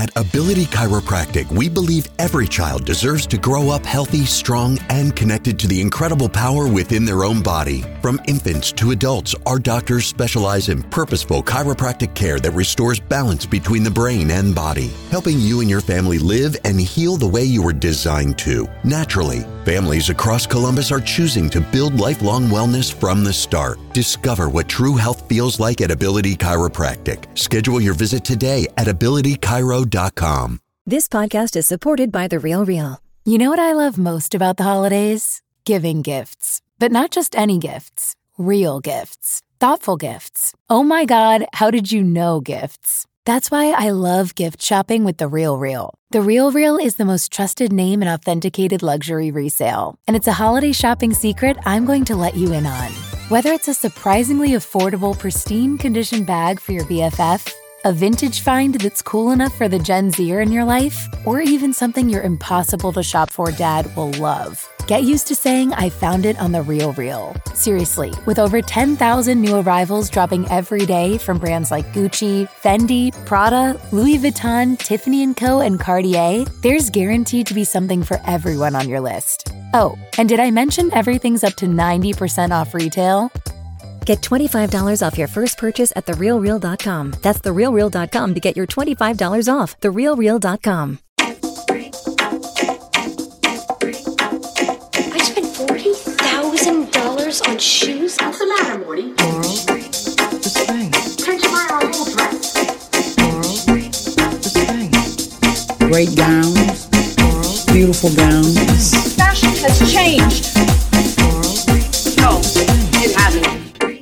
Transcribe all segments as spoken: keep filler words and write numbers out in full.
At Ability Chiropractic, we believe every child deserves to grow up healthy, strong, and connected to the incredible power within their own body. From infants to adults, our doctors specialize in purposeful chiropractic care that restores balance between the brain and body, helping you and your family live and heal the way you were designed to, naturally. Families across Columbus are choosing to build lifelong wellness from the start. Discover what true health feels like at Ability Chiropractic. Schedule your visit today at ability chiro dot com. This podcast is supported by The Real Real. You know what I love most about the holidays? Giving gifts. But not just any gifts. Real gifts. Thoughtful gifts. Oh my God, how did you know gifts? That's why I love gift shopping with The Real Real. The Real Real is the most trusted name in authenticated luxury resale. And it's a holiday shopping secret I'm going to let you in on. Whether it's a surprisingly affordable, pristine condition bag for your B F F, a vintage find that's cool enough for the Gen Zer in your life, or even something your impossible to shop for dad will love. Get used to saying I found it on The Real Real. Seriously, with over ten thousand new arrivals dropping every day from brands like Gucci, Fendi, Prada, Louis Vuitton, Tiffany and Co, and Cartier, there's guaranteed to be something for everyone on your list. Oh, and did I mention everything's up to ninety percent off retail? Get twenty-five dollars off your first purchase at the real real dot com. That's the real real dot com to get your twenty-five dollars off. the real real dot com. I spent forty thousand dollars on shoes? What's the matter, Morty? Laurel, this thing. Can't you buy our whole dress? Laurel, this thing. Great gowns. Laurel, beautiful gowns. Fashion has changed. Laurel, No, it hasn't.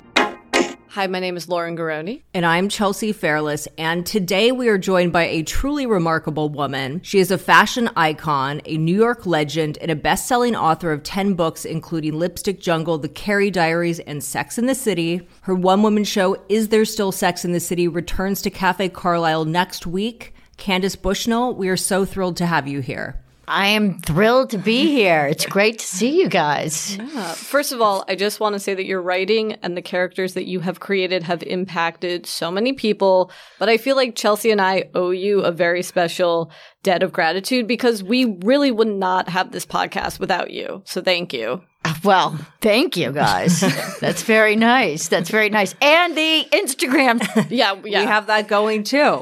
Hi, my name is Lauren Garoni. And I'm Chelsea Fairless. And today we are joined by a truly remarkable woman. She is a fashion icon, a New York legend, and a best-selling author of ten books, including Lipstick Jungle, The Carrie Diaries, and Sex and the City. Her one-woman show, Is There Still Sex in the City, returns to Cafe Carlyle next week. Candace Bushnell, we are so thrilled to have you here. I am thrilled to be here. It's great to see you guys. Yeah. First of all, I just want to say that your writing and the characters that you have created have impacted so many people. But I feel like Chelsea and I owe you a very special debt of gratitude because we really would not have this podcast without you. So thank you. Well, thank you guys. That's very nice. That's very nice. And the Instagram. yeah, yeah, we have that going too.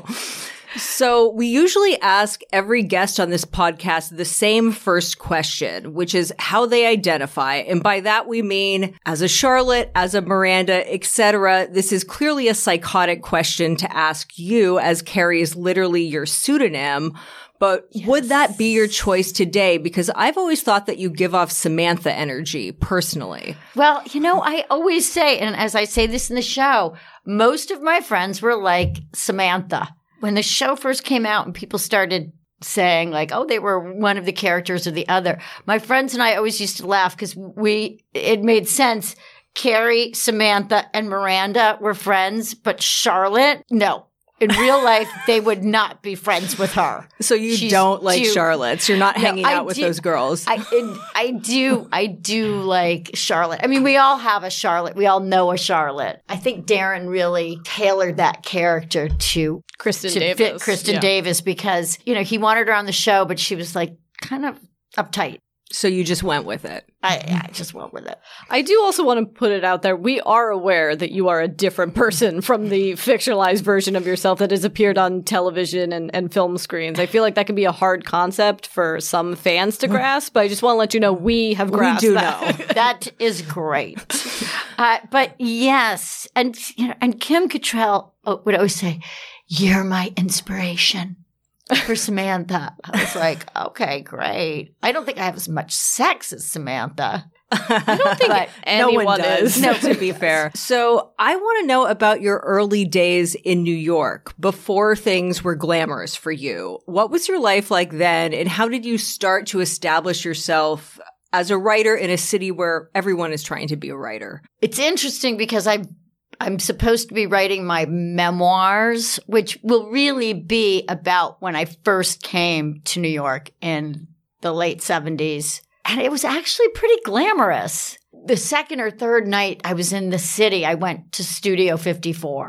So we usually ask every guest on this podcast the same first question, which is how they identify. And by that, we mean as a Charlotte, as a Miranda, et cetera. This is clearly a psychotic question to ask you, as Carrie is literally your pseudonym. But yes. Would that be your choice today? Because I've always thought that you give off Samantha energy personally. Well, you know, I always say, and as I say this in the show, most of my friends were like Samantha. When the show first came out and people started saying like, oh, they were one of the characters or the other, my friends and I always used to laugh because we, it made sense. Carrie, Samantha, and Miranda were friends, but Charlotte, no. In real life, they would not be friends with her. So you She's don't like too, Charlottes. You're not hanging no, out with do, those girls. I, it, I do. I do like Charlotte. I mean, we all have a Charlotte. We all know a Charlotte. I think Darren really tailored that character to Kristen to Davis. fit Kristen yeah. Davis because, you know, he wanted her on the show, but she was like kind of uptight. So you just went with it. I, I just went with it. I do also want to put it out there. We are aware that you are a different person from the fictionalized version of yourself that has appeared on television and, and film screens. I feel like that can be a hard concept for some fans to grasp, but I just want to let you know we have grasped we do that. know. That is great. Uh, but yes, and you know, and Kim Cattrall would always say, "You're my inspiration." For Samantha. I was like, okay, great. I don't think I have as much sex as Samantha. I don't think but anyone no one is, no, to be fair. So I want to know about your early days in New York before things were glamorous for you. What was your life like then, and how did you start to establish yourself as a writer in a city where everyone is trying to be a writer? It's interesting because I I'm supposed to be writing my memoirs, which will really be about when I first came to New York in the late seventies. And it was actually pretty glamorous. The second or third night I was in the city, I went to Studio fifty-four.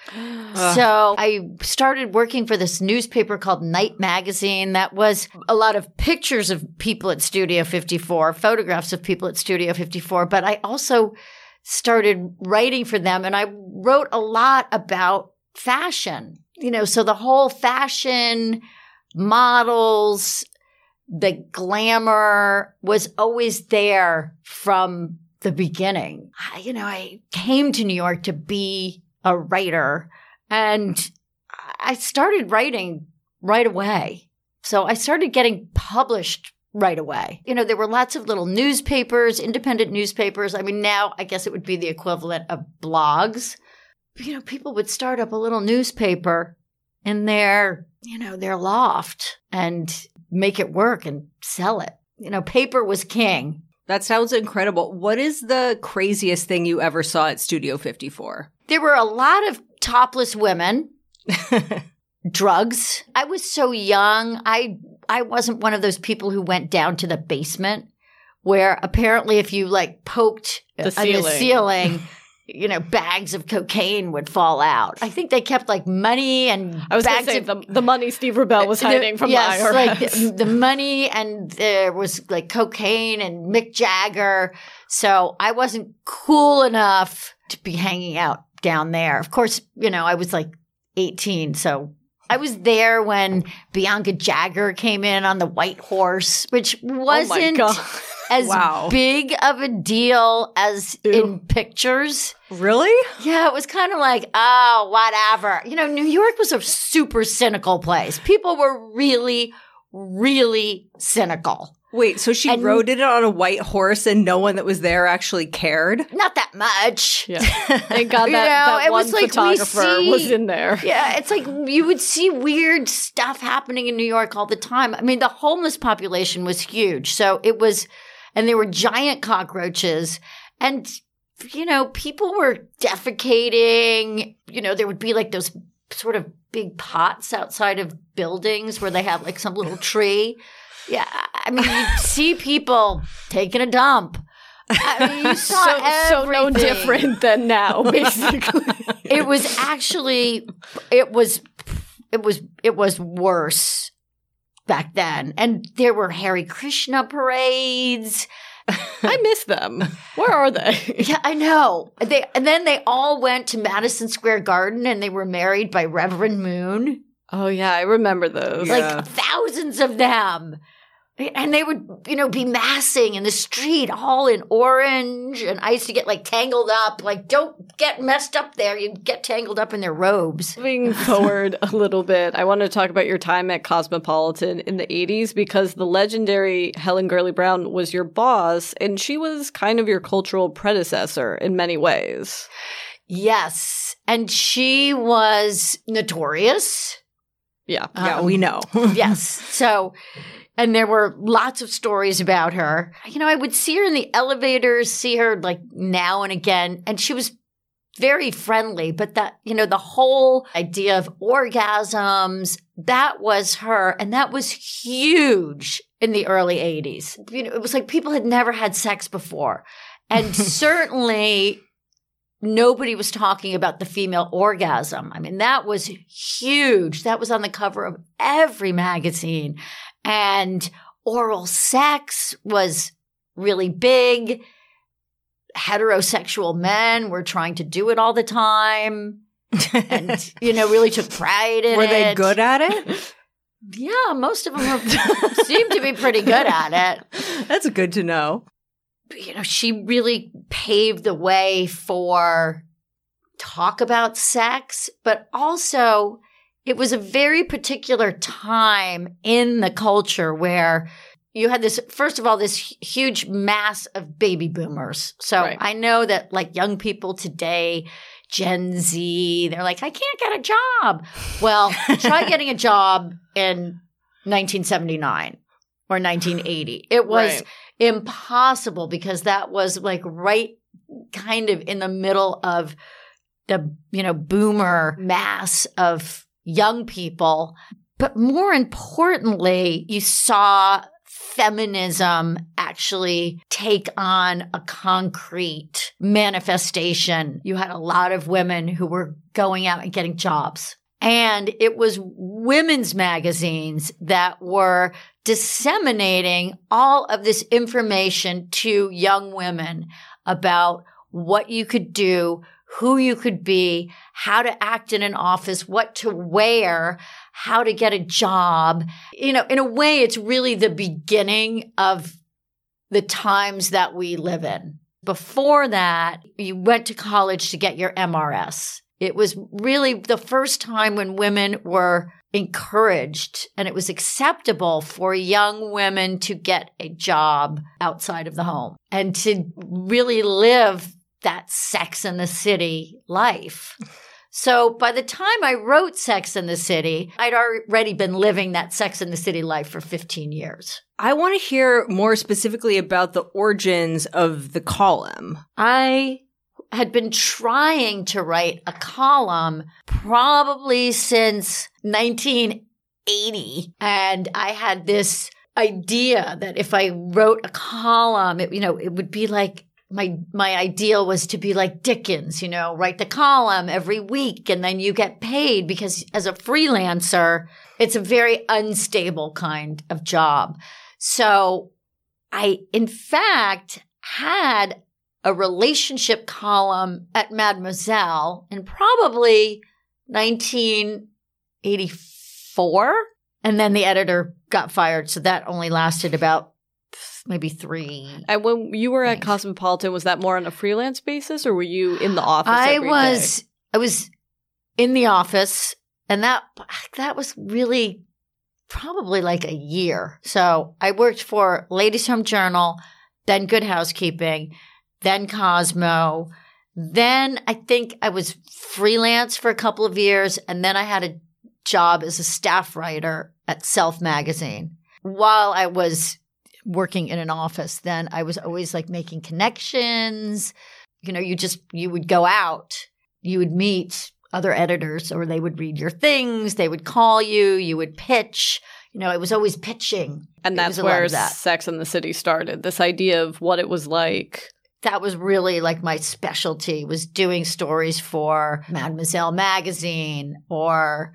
So I started working for this newspaper called Night Magazine that was a lot of pictures of people at Studio fifty-four, photographs of people at Studio fifty-four, but I also started writing for them, and I wrote a lot about fashion. You know, so the whole fashion, models, the glamour was always there from the beginning. I, you know, I came to New York to be a writer, and I started writing right away. So I started getting published right away. You know, there were lots of little newspapers, independent newspapers. I mean, now I guess it would be the equivalent of blogs. You know, people would start up a little newspaper in their, you know, their loft and make it work and sell it. You know, paper was king. That sounds incredible. What is the craziest thing you ever saw at Studio fifty-four? There were a lot of topless women, drugs. I was so young. I I wasn't one of those people who went down to the basement where apparently if you like poked the on ceiling, the ceiling you know, bags of cocaine would fall out. I think they kept like money and I was bags say, of the, the money Steve Rubell was hiding the, from yes, the I R S. Like the, the money, and there was like cocaine and Mick Jagger. So I wasn't cool enough to be hanging out down there. Of course, you know, I was like eighteen, so I was there when Bianca Jagger came in on the white horse, which wasn't oh my God. as wow. big of a deal as Ew. in pictures. Really? Yeah, it was kind of like, oh, whatever. You know, New York was a super cynical place. People were really, really cynical. Wait, so she And- rode it on a white horse and no one that was there actually cared? Not that much. Yeah. Thank God that, You know, that it one was like we photographer see- was in there. Yeah, it's like you would see weird stuff happening in New York all the time. I mean, the homeless population was huge. So it was, and there were giant cockroaches. And, you know, people were defecating. You know, there would be like those sort of big pots outside of buildings where they have like some little tree. Yeah, I mean, you'd see people taking a dump. I mean, you saw So, so no everything. different than now, basically. It was actually, it was, it was, it was worse back then. And there were Hare Krishna parades. I miss them. Where are they? Yeah, I know. They and then they all went to Madison Square Garden and they were married by Reverend Moon. Oh, yeah, I remember those. Yeah. Like thousands of them. And they would, you know, be massing in the street all in orange. And I used to get like tangled up. Like, don't get messed up there. You get tangled up in their robes. Moving forward a little bit, I want to talk about your time at Cosmopolitan in the eighties because the legendary Helen Gurley Brown was your boss and she was kind of your cultural predecessor in many ways. Yes. And she was notorious. Yeah. Yeah, Um, we know. Yes. So, and there were lots of stories about her. You know, I would see her in the elevators, see her like now and again, and she was very friendly. But that, you know, the whole idea of orgasms, that was her. And that was huge in the early eighties. You know, it was like people had never had sex before. And certainly nobody was talking about the female orgasm. I mean, that was huge. That was on the cover of every magazine. And oral sex was really big. Heterosexual men were trying to do it all the time and, you know, really took pride in Were it. they good at it? Yeah, most of them were, seemed to be pretty good at it. That's good to know. You know, she really paved the way for talk about sex, but also it was a very particular time in the culture where you had this, first of all, this huge mass of baby boomers. So Right. I know that like young people today, Gen Z, they're like, I can't get a job. Well, try getting a job in nineteen seventy-nine or nineteen eighty. It was Right. impossible because that was like right kind of in the middle of the, you know, boomer mass of young people. But more importantly, you saw feminism actually take on a concrete manifestation. You had a lot of women who were going out and getting jobs. And it was women's magazines that were disseminating all of this information to young women about what you could do, who you could be, how to act in an office, what to wear, how to get a job. You know, in a way, it's really the beginning of the times that we live in. Before that, you went to college to get your M R S. It was really the first time when women were encouraged and it was acceptable for young women to get a job outside of the home and to really live that Sex and the City life. So by the time I wrote Sex and the City, I'd already been living that Sex and the City life for fifteen years. I want to hear more specifically about the origins of the column. I had been trying to write a column probably since nineteen eighty. And I had this idea that if I wrote a column, it, you know, it would be like my, my ideal was to be like Dickens, you know, write the column every week and then you get paid because as a freelancer, it's a very unstable kind of job. So I, in fact, had a relationship column at Mademoiselle in probably nineteen eighty-four. And then the editor got fired. So that only lasted about maybe three. And when you were things. at Cosmopolitan, was that more on a freelance basis or were you in the office I every was, day? I was in the office and that, that was really probably like a year. So I worked for Ladies Home Journal, then Good Housekeeping, then Cosmo. Then I think I was freelance for a couple of years. And then I had a job as a staff writer at Self Magazine. While I was working in an office, then I was always like making connections. You know, you just, you would go out, you would meet other editors or they would read your things. They would call you, you would pitch. You know, I was always pitching. And that's where that. Sex and the City started, this idea of what it was like. That was really like my specialty, was doing stories for Mademoiselle magazine or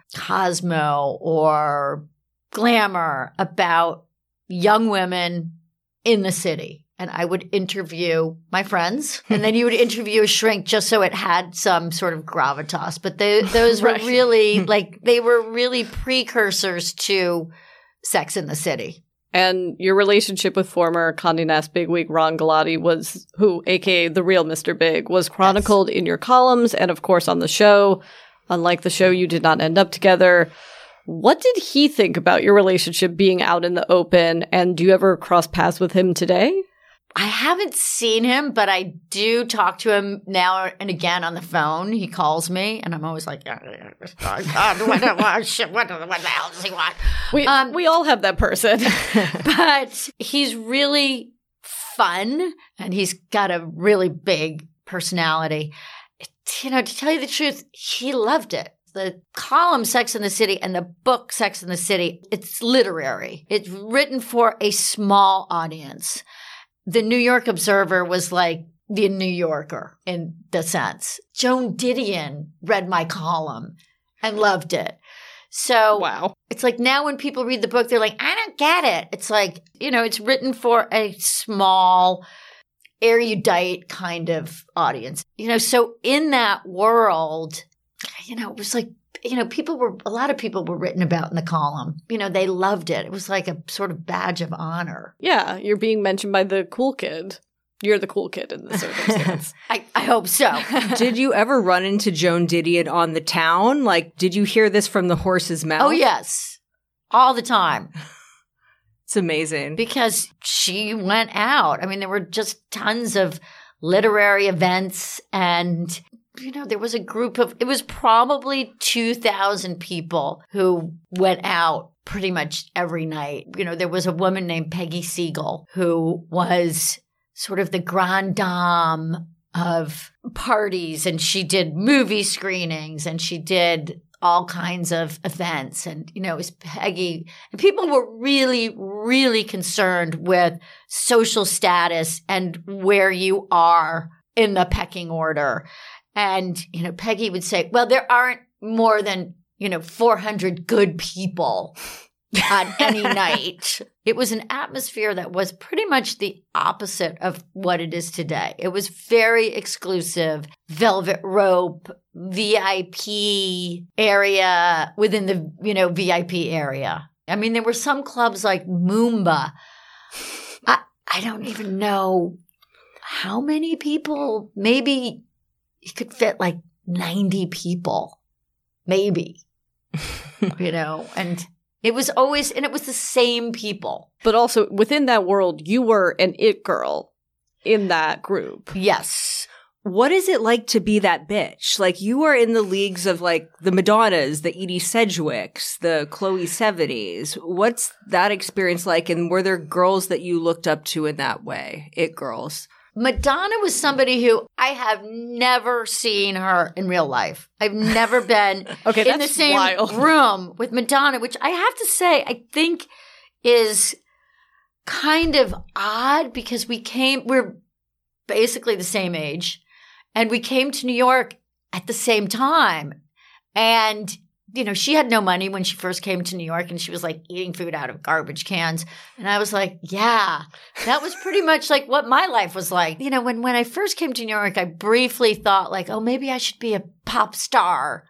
Cosmo or Glamour about young women in the city. And I would interview my friends and then you would interview a shrink just so it had some sort of gravitas. But they, those were right. really like, they were really precursors to Sex in the City. And your relationship with former Condé Nast bigwig Ron Galati was, who, a k a the real Mister Big, was chronicled yes. in your columns and, of course, on the show. Unlike the show, you did not end up together. What did he think about your relationship being out in the open? And do you ever cross paths with him today? I haven't seen him, but I do talk to him now and again on the phone. He calls me, and I'm always like, what, what, what the hell does he want? We, um, we all have that person. But he's really fun, and he's got a really big personality. You know, to tell you the truth, he loved it. The column Sex and the City and the book Sex and the City, it's literary. It's written for a small audience. The New York Observer was like the New Yorker in the sense. Joan Didion read my column and loved it. So wow. It's like now when people read the book, they're like, I don't get it. It's like, you know, it's written for a small, erudite kind of audience. You know, so in that world, you know, it was like, you know, people were, a lot of people were written about in the column. You know, they loved it. It was like a sort of badge of honor. Yeah, you're being mentioned by the cool kid. You're the cool kid in this circumstance. I, I hope so. Did you ever run into Joan Didion on the town? Like, did you hear this from the horse's mouth? Oh, yes. All the time. It's amazing. Because she went out. I mean, there were just tons of literary events and, you know, there was a group of, it was probably two thousand people who went out pretty much every night. You know, there was a woman named Peggy Siegel who was sort of the grande dame of parties, and she did movie screenings and she did all kinds of events. And, you know, it was Peggy. And people were really, really concerned with social status and where you are in the pecking order. And, you know, Peggy would say, well, there aren't more than, you know, four hundred good people on any night. It was an atmosphere that was pretty much the opposite of what it is today. It was very exclusive, velvet rope, V I P area within the, you know, V I P area. I mean, there were some clubs like Moomba. I, I don't even know how many people. Maybe you could fit like ninety people, maybe, you know, and it was always, and it was the same people. But also within that world, you were an it girl in that group. Yes. What is it like to be that bitch? Like, you are in the leagues of, like, the Madonnas, the Edie Sedgwicks, the Chloe Sevigny's. What's that experience like? And were there girls that you looked up to in that way? It girls. Madonna was somebody who I have never seen her in real life. I've never been okay, in the same wild. room with Madonna, which I have to say, I think is kind of odd because we came, we're basically the same age. And we came to New York at the same time. And, you know, she had no money when she first came to New York and she was like eating food out of garbage cans. And I was like, yeah, that was pretty much like what my life was like. You know, when, when I first came to New York, I briefly thought like, oh, maybe I should be a pop star,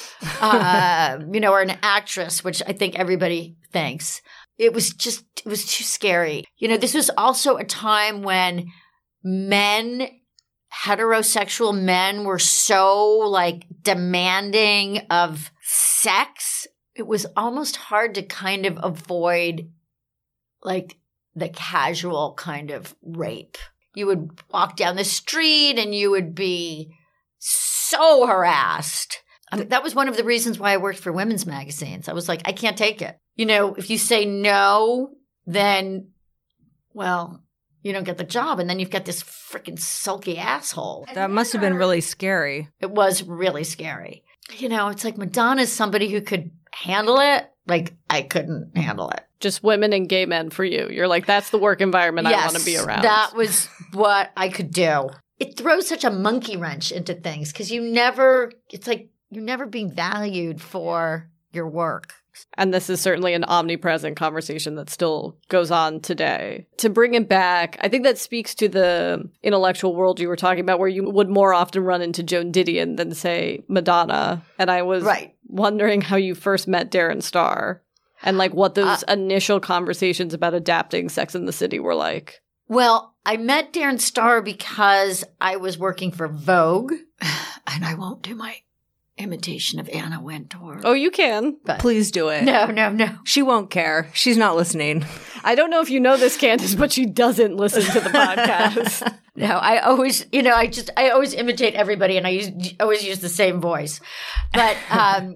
uh, you know, or an actress, which I think everybody thinks. It was just, it was too scary. You know, this was also a time when men heterosexual men were so like demanding of sex. It was almost hard to kind of avoid like the casual kind of rape. You would walk down the street and you would be so harassed. I mean, that was one of the reasons why I worked for women's magazines. I was like, I can't take it. You know, if you say no, then, well, you don't get the job, and then you've got this freaking sulky asshole. That must have been really scary. It was really scary. You know, it's like Madonna's somebody who could handle it. Like, I couldn't handle it. Just women and gay men for you. You're like, that's the work environment yes, I want to be around. That was what I could do. It throws such a monkey wrench into things because you never, it's like you're never being valued for your work. And this is certainly an omnipresent conversation that still goes on today. To bring it back, I think that speaks to the intellectual world you were talking about, where you would more often run into Joan Didion than, say, Madonna. And I was right. wondering how you first met Darren Star and like what those uh, initial conversations about adapting Sex and the City were like. Well, I met Darren Star because I was working for Vogue, and I won't do my imitation of Anna Wintour. Oh, you can. But please do it. No, no, no. She won't care. She's not listening. I don't know if you know this, Candace, but she doesn't listen to the podcast. No, I always, you know, I just, I always imitate everybody, and I use, always use the same voice. But um,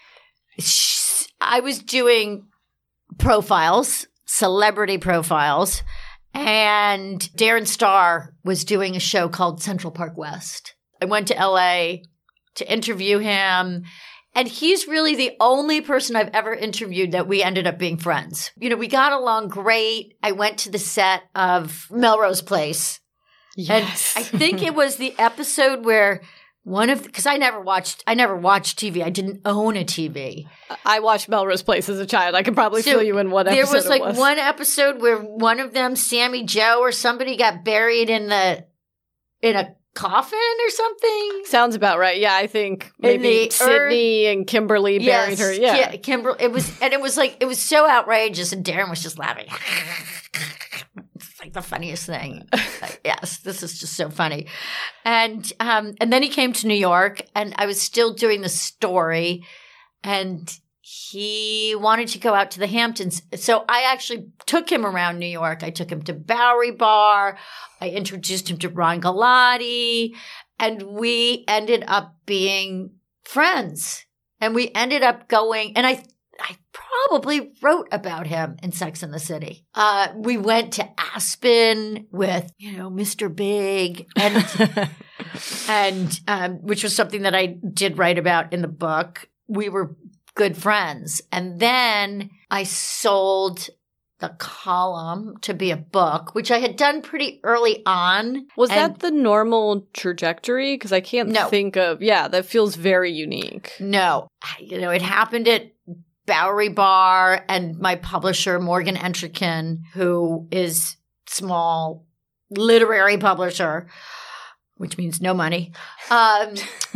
I was doing profiles, celebrity profiles, and Darren Star was doing a show called Central Park West. I went to L A to interview him. And he's really the only person I've ever interviewed that we ended up being friends. You know, we got along great. I went to the set of Melrose Place. Yes. And I think it was the episode where one of, because I never watched, I never watched T V. I didn't own a T V. I watched Melrose Place as a child. I can probably so fill you in what episode there was like it was. one episode where one of them, Sammy Joe or somebody, got buried in the, in a coffin or something. Sounds about right. Yeah, I think maybe Sydney earth. and Kimberly buried yes, her. Yeah, Ki- Kimberly. It was, and it was like it was so outrageous, and Darren was just laughing. It's like the funniest thing. Like, yes, this is just so funny. And um, and then he came to New York, and I was still doing the story, and he wanted to go out to the Hamptons. So I actually took him around New York. I took him to Bowery Bar. I introduced him to Ron Galati. And we ended up being friends. And we ended up going, and I I probably wrote about him in Sex and the City. Uh, we went to Aspen with, you know, Mister Big, and, and um, which was something that I did write about in the book. We were good friends. And then I sold the column to be a book, which I had done pretty early on. Was And that the normal trajectory? Because I can't No. think of, yeah, that feels very unique. No. You know, it happened at Bowery Bar, and my publisher, Morgan Entrekin, who is small literary publisher, which means no money, um,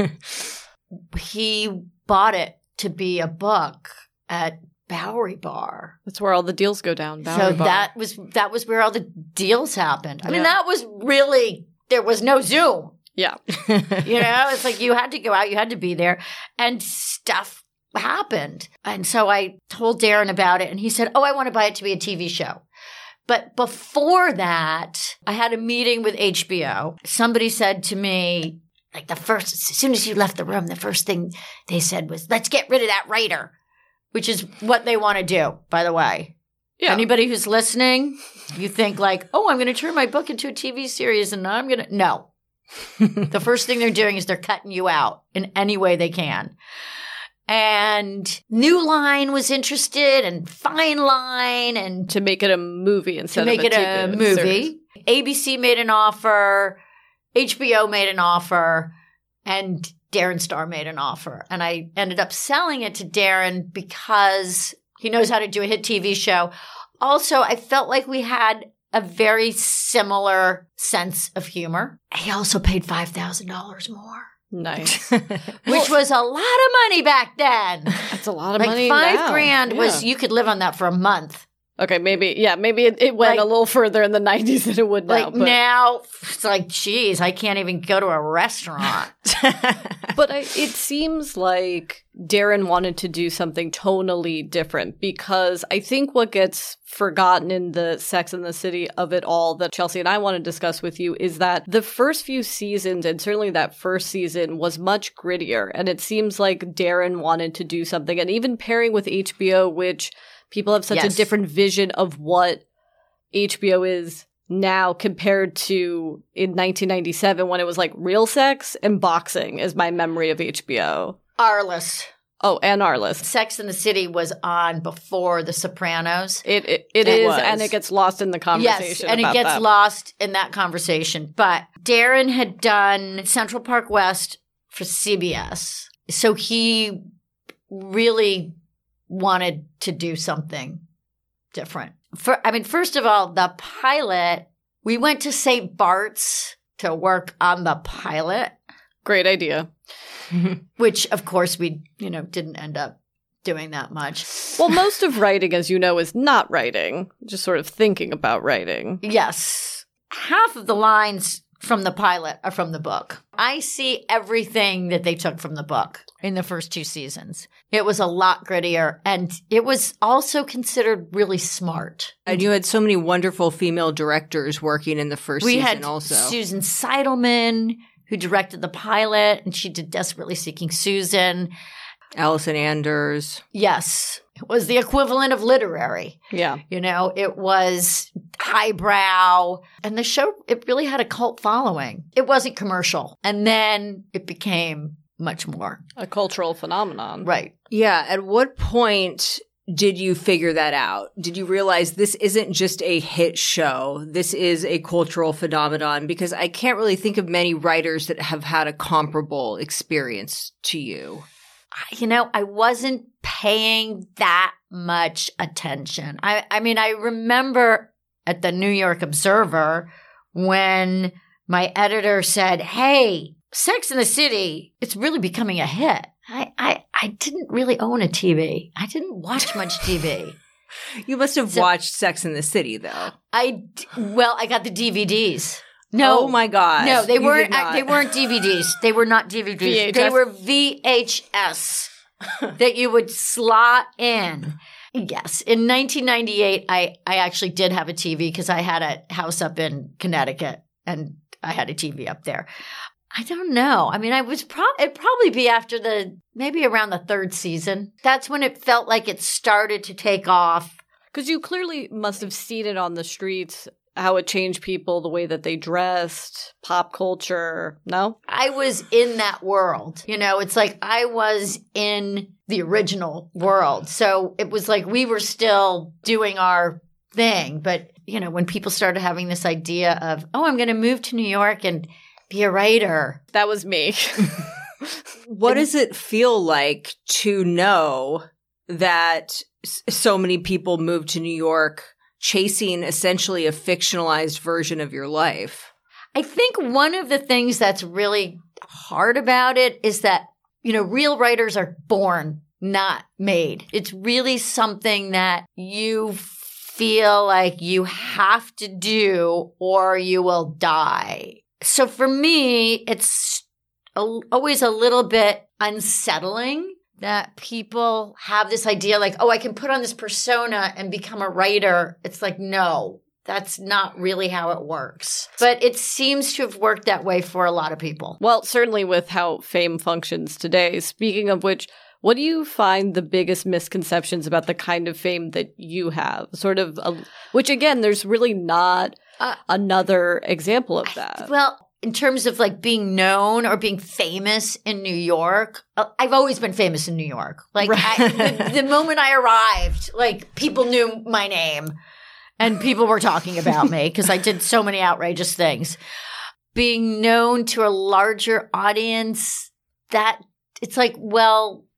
he bought it to be a book at Bowery Bar. That's where all the deals go down. Bowery so Bar. that was that was where all the deals happened. I mean, Yeah. that was really, there was no Zoom. Yeah. You know, it's like you had to go out, you had to be there, and stuff happened. And so I told Darren about it, and he said, oh, I want to buy it to be a T V show. But before that, I had a meeting with H B O. Somebody said to me, like the first, as soon as you left the room, the first thing they said was, let's get rid of that writer, which is what they want to do, by the way. Yeah. Anybody who's listening, you think like, oh, I'm going to turn my book into a T V series and I'm going to, no. The first thing they're doing is they're cutting you out in any way they can. And New Line was interested, and Fine Line, and To make it a movie instead to make of it a T V movie. series. A B C made an offer, H B O made an offer, and Darren Star made an offer. And I ended up selling it to Darren because he knows how to do a hit T V show. Also, I felt like we had a very similar sense of humor. He also paid five thousand dollars more. Nice. Which was a lot of money back then. That's a lot of Like money five now. grand was, Yeah. you could live on that for a month. Okay, maybe, yeah, maybe it, it went Like- a little further in the nineties than it would now. Like but, now, it's like, geez, I can't even go to a restaurant. but I, it seems like Darren wanted to do something tonally different, because I think what gets forgotten in the Sex and the City of it all that Chelsea and I want to discuss with you is that the first few seasons, and certainly that first season, was much grittier. And it seems like Darren wanted to do something, and even pairing with H B O, which people have such Yes. a different vision of what H B O is now compared to in nineteen ninety-seven when it was like real sex and boxing is my memory of H B O. Arliss. Oh, and Arliss. Sex and the City was on before The Sopranos. It it, it, It is, was. and it gets lost in the conversation. Yes, and it about gets that. lost in that conversation. But Darren had done Central Park West for C B S. So he really wanted to do something different. For, I mean, first of all, the pilot, we went to Saint Bart's to work on the pilot, Great idea. which of course we, you know, didn't end up doing that much. Well, most of writing, as you know, is not writing, just sort of thinking about writing. Yes. Half of the lines from the pilot are from the book. I see everything that they took from the book in the first two seasons. It was a lot grittier, and it was also considered really smart. And you had so many wonderful female directors working in the first We season had also. Susan Seidelman, who directed the pilot, and she did Desperately Seeking Susan. Allison Anders. Yes. It was the equivalent of literary. Yeah. You know, it was highbrow. And the show, it really had a cult following. It wasn't commercial. And then it became much more. A cultural phenomenon. Right. Yeah. At what point did you figure that out? Did you realize this isn't just a hit show? This is a cultural phenomenon? Because I can't really think of many writers that have had a comparable experience to you. You know, I wasn't paying that much attention. I, I mean, I remember at the New York Observer when my editor said, hey, Sex and the City, it's really becoming a hit. I, I, I didn't really own a T V. I didn't watch much T V. You must have So- watched Sex and the City, though. I, d- well, I got the D V Ds. No. Oh my gosh. No, they You weren't. did not. They weren't D V Ds. They were not D V Ds. V H S? They were V H S that you would slot in. Yes, in nineteen ninety-eight, I I actually did have a T V because I had a house up in Connecticut and I had a T V up there. I don't know. I mean, I was pro- it'd probably be after the maybe around the third season. That's when it felt like it started to take off. Because you clearly must have seen it on the streets, how it changed people, the way that they dressed, pop culture. No? I was in that world. You know, it's like I was in the original world. So it was like we were still doing our thing. But, you know, when people started having this idea of, oh, I'm going to move to New York and be a writer. That was me. What does it feel like to know that s- so many people moved to New York chasing essentially a fictionalized version of your life? I think one of the things that's really hard about it is that, you know, real writers are born, not made. It's really something that you feel like you have to do or you will die. So for me, it's a, always a little bit unsettling that people have this idea like, oh, I can put on this persona and become a writer. It's like, no, that's not really how it works. But it seems to have worked that way for a lot of people. Well, certainly with how fame functions today. Speaking of which, what do you find the biggest misconceptions about the kind of fame that you have? Sort of, a, which again, there's really not uh, another example of that. Well, in terms of like being known or being famous in New York, I've always been famous in New York. Like right. I, the, the moment I arrived, like people knew my name and people were talking about me because I did so many outrageous things. Being known to a larger audience, that it's like, well,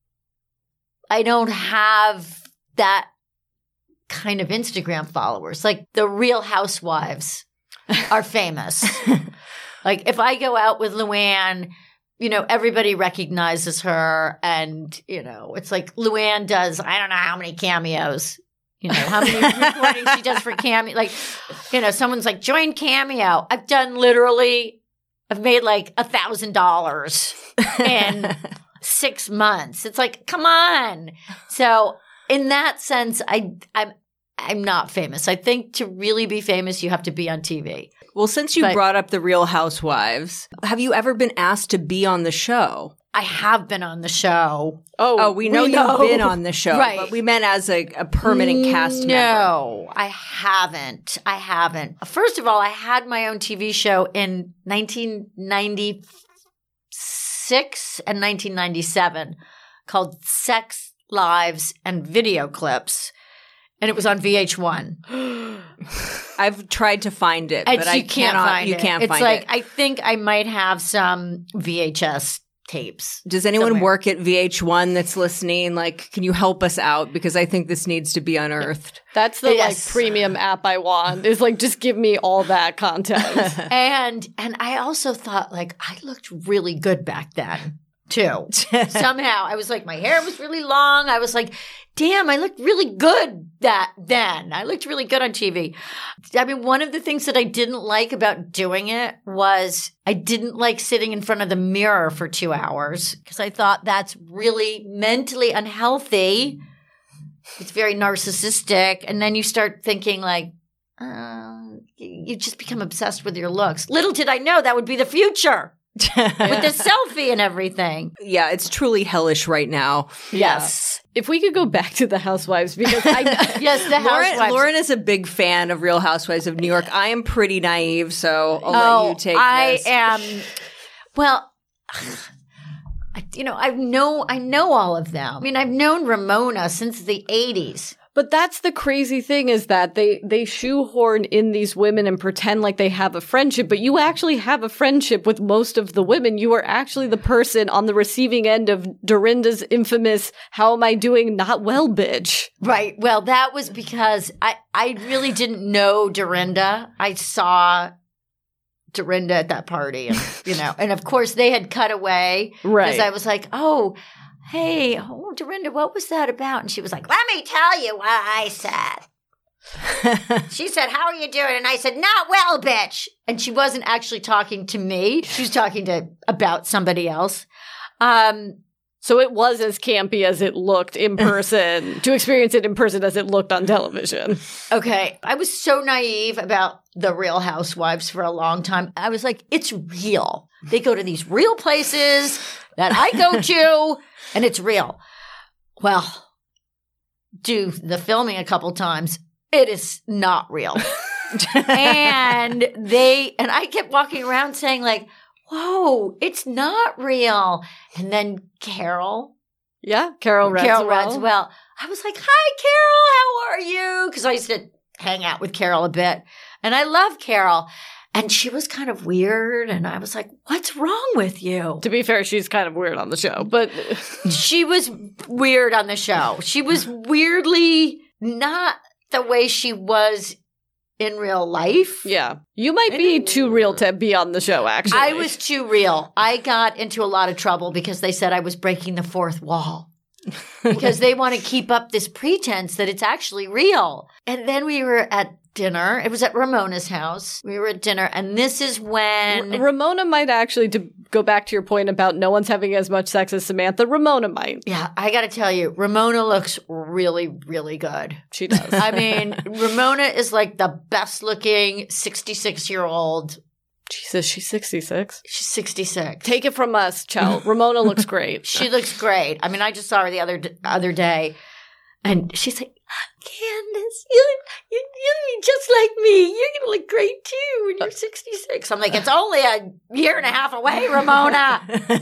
I don't have that kind of Instagram followers. Like the Real Housewives are famous. Like if I go out with Luann, you know, everybody recognizes her and, you know, it's like Luann does, I don't know how many cameos, you know, how many recordings she does for Cameo. Like, you know, someone's like, join Cameo. I've done literally, I've made like a thousand dollars in six months. It's like, come on. So in that sense, I, I'm, I'm not famous. I think to really be famous, you have to be on T V. Well, since you but, brought up the Real Housewives, have you ever been asked to be on the show? I have been on the show. Oh, oh we know we you've know. been on the show, right. But we meant as a, a permanent cast no, member. No, I haven't. I haven't. First of all, I had my own T V show in nineteen ninety-six and nineteen ninety-seven called Sex, Lives, and Video Clips. And it was on V H one. I've tried to find it, but it's, I you can't cannot. Find you it. can't it's find like, it. I think I might have some V H S tapes. Does anyone somewhere. work at V H one that's listening? Like, can you help us out? Because I think this needs to be unearthed. That's the yes. like premium app I want. Is like, just give me all that content. and and I also thought like I looked really good back then too. Somehow I was like, my hair was really long. I was like, damn, I looked really good that then. I looked really good on T V. I mean, one of the things that I didn't like about doing it was I didn't like sitting in front of the mirror for two hours because I thought that's really mentally unhealthy. It's very narcissistic. And then you start thinking like, uh, you just become obsessed with your looks. Little did I know that would be the future. With the selfie and everything. Yeah, it's truly hellish right now. Yes. Yeah. If we could go back to the Housewives, because I yes, the Lauren, Housewives. Lauren is a big fan of Real Housewives of New York. I am pretty naive, so I'll oh, let you take I this. I am. Well, you know, I know I know all of them. I mean, I've known Ramona since the eighties. But that's the crazy thing is that they, they shoehorn in these women and pretend like they have a friendship, but you actually have a friendship with most of the women. You are actually the person on the receiving end of Dorinda's infamous, how am I doing not well, bitch. Right. Well, that was because I, I really didn't know Dorinda. I saw Dorinda at that party and, you know, and of course they had cut away. Right. Because I was like, oh, hey, oh, Dorinda, what was that about? And she was like, let me tell you what I said. She said, how are you doing? And I said, not well, bitch. And she wasn't actually talking to me. She was talking to about somebody else. Um, so it was as campy as it looked in person, to experience it in person as it looked on television. Okay. I was so naive about the Real Housewives for a long time. I was like, it's real. They go to these real places that I go to. And it's real. Well, do the filming a couple times. It is not real. and they, and I kept walking around saying like, whoa, it's not real. And then Carol. Yeah, Carol Radswell. Carol Radswell. I was like, hi, Carol, how are you? Because I used to hang out with Carol a bit. And I love Carol. And she was kind of weird. And I was like, what's wrong with you? To be fair, she's kind of weird on the show, but she was weird on the show. She was weirdly not the way she was in real life. Yeah. You might be too real to be on the show, actually. I was too real. I got into a lot of trouble because they said I was breaking the fourth wall. Because they want to keep up this pretense that it's actually real. And then we were at dinner. It was at Ramona's house. We were at dinner, and this is when R- Ramona might actually, to go back to your point about no one's having as much sex as Samantha, Ramona might. Yeah, I got to tell you, Ramona looks really, really good. She does. I mean, Ramona is like the best looking sixty-six-year-old. Jesus, she's sixty-six. She's sixty-six. Take it from us, Chell. Ramona looks great. She looks great. I mean, I just saw her the other d- other day, and she's like, Candace, you, you, you look just like me. You're going to look great, too, when you're sixty-six. I'm like, it's only a year and a half away, Ramona.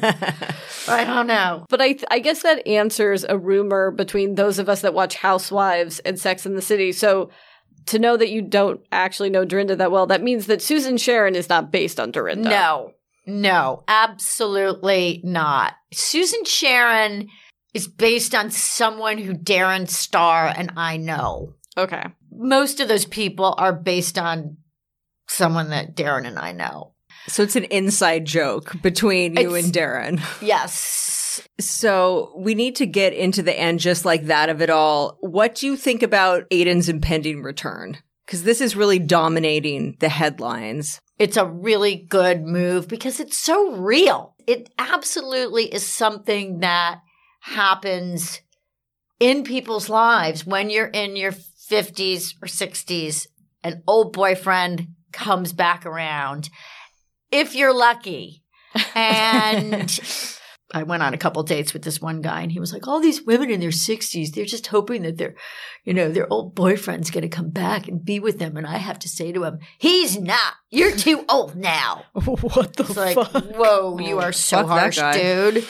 I don't know. But I, th- I guess that answers a rumor between those of us that watch Housewives and Sex and the City. So to know that you don't actually know Dorinda that well, that means that Susan Sharon is not based on Dorinda. No, no, absolutely not. Susan Sharon is based on someone who Darren Star and I know. Okay. Most of those people are based on someone that Darren and I know. So it's an inside joke between you It's- and Darren. Yes. So we need to get into the end just like that of it all. What do you think about Aidan's impending return? Because this is really dominating the headlines. It's a really good move because it's so real. It absolutely is something that happens in people's lives when you're in your fifties or sixties. An old boyfriend comes back around, if you're lucky. And I went on a couple dates with this one guy, and he was like, all these women in their sixties, they're just hoping that their, you know, their old boyfriend's going to come back and be with them. And I have to say to him, he's not. You're too old now. What the It's fuck? like, whoa, you are so Fuck that harsh, guy. dude.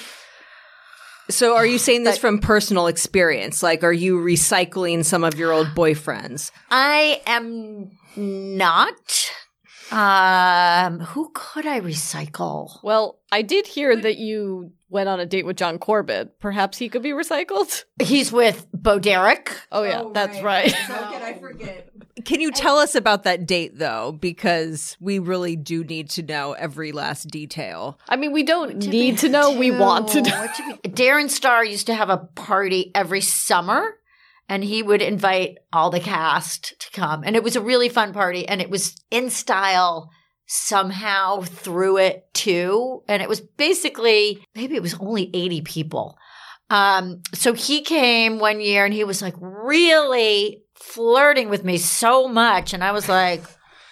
So are you saying this from personal experience? Like, are you recycling some of your old boyfriends? I am not. Um, who could I recycle? Well, I did hear that you went on a date with John Corbett. Perhaps he could be recycled? He's with Bo Derek. Oh, yeah, that's right. How could I forget? Can you tell us about that date, though? Because we really do need to know every last detail. I mean, we don't need to know. We want to know. What did we- Darren Star used to have a party every summer, and he would invite all the cast to come. And it was a really fun party, and it was in style somehow through it, too. And it was basically, maybe it was only eighty people. Um, so he came one year, and he was like really flirting with me so much. And I was like,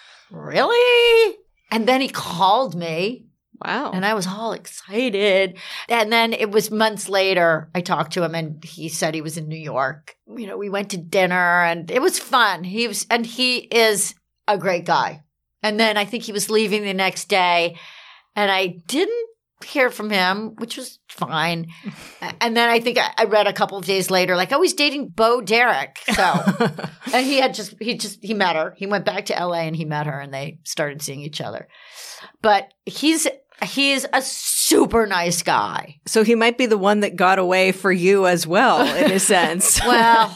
really? And then he called me. Wow. And I was all excited. And then it was months later, I talked to him, and he said he was in New York. You know, we went to dinner, and it was fun. He was, and he is a great guy. And then I think he was leaving the next day, and I didn't hear from him, which was fine. And then I think I, I read a couple of days later, like, oh, he's dating Bo Derek. So, and he had just, he just, he met her. He went back to L A and he met her, and they started seeing each other. But he's, he's a super nice guy. So he might be the one that got away for you as well, in a sense. Well,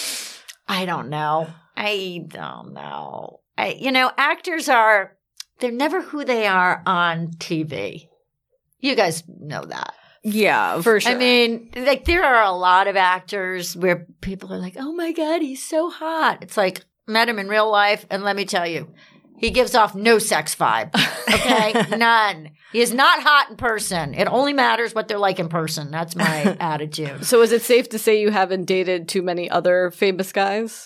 I don't know. I don't know. I, you know, actors are, they're never who they are on T V. You guys know that. Yeah, for sure. I mean, like, there are a lot of actors where people are like, oh my God, he's so hot. It's like, met him in real life, and let me tell you, he gives off no sex vibe. Okay? None. He is not hot in person. It only matters what they're like in person. That's my attitude. So is it safe to say you haven't dated too many other famous guys?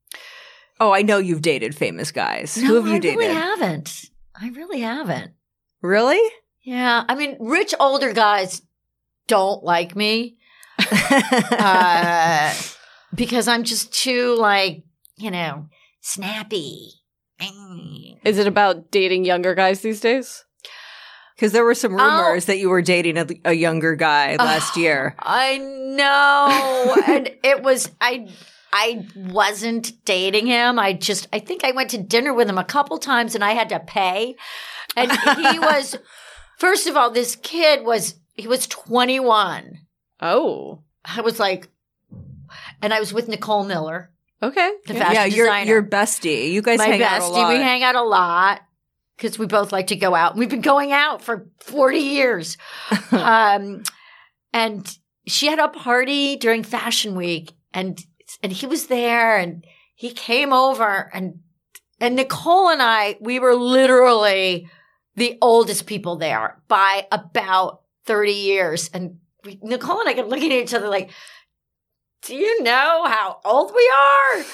Oh, I know you've dated famous guys. No, Who have you I dated? really haven't. I really haven't. Really? Yeah. I mean, rich older guys don't like me uh, because I'm just too, like, you know, snappy. Is it about dating younger guys these days? Because there were some rumors oh. that you were dating a, a younger guy last oh, year. I know. And it was, I, I wasn't dating him. I just, I think I went to dinner with him a couple times and I had to pay. And he was, first of all, this kid was, he was twenty-one. Oh. I was like, and I was with Nicole Miller. Okay. The fashion yeah, you're, designer. you're bestie. You guys My hang bestie. out a lot. We hang out a lot because we both like to go out. We've been going out for forty years. um, and she had a party during Fashion Week, and and he was there, and he came over, and and Nicole and I, we were literally the oldest people there by about thirty years. And we, Nicole and I kept looking at each other like, do you know how old we are?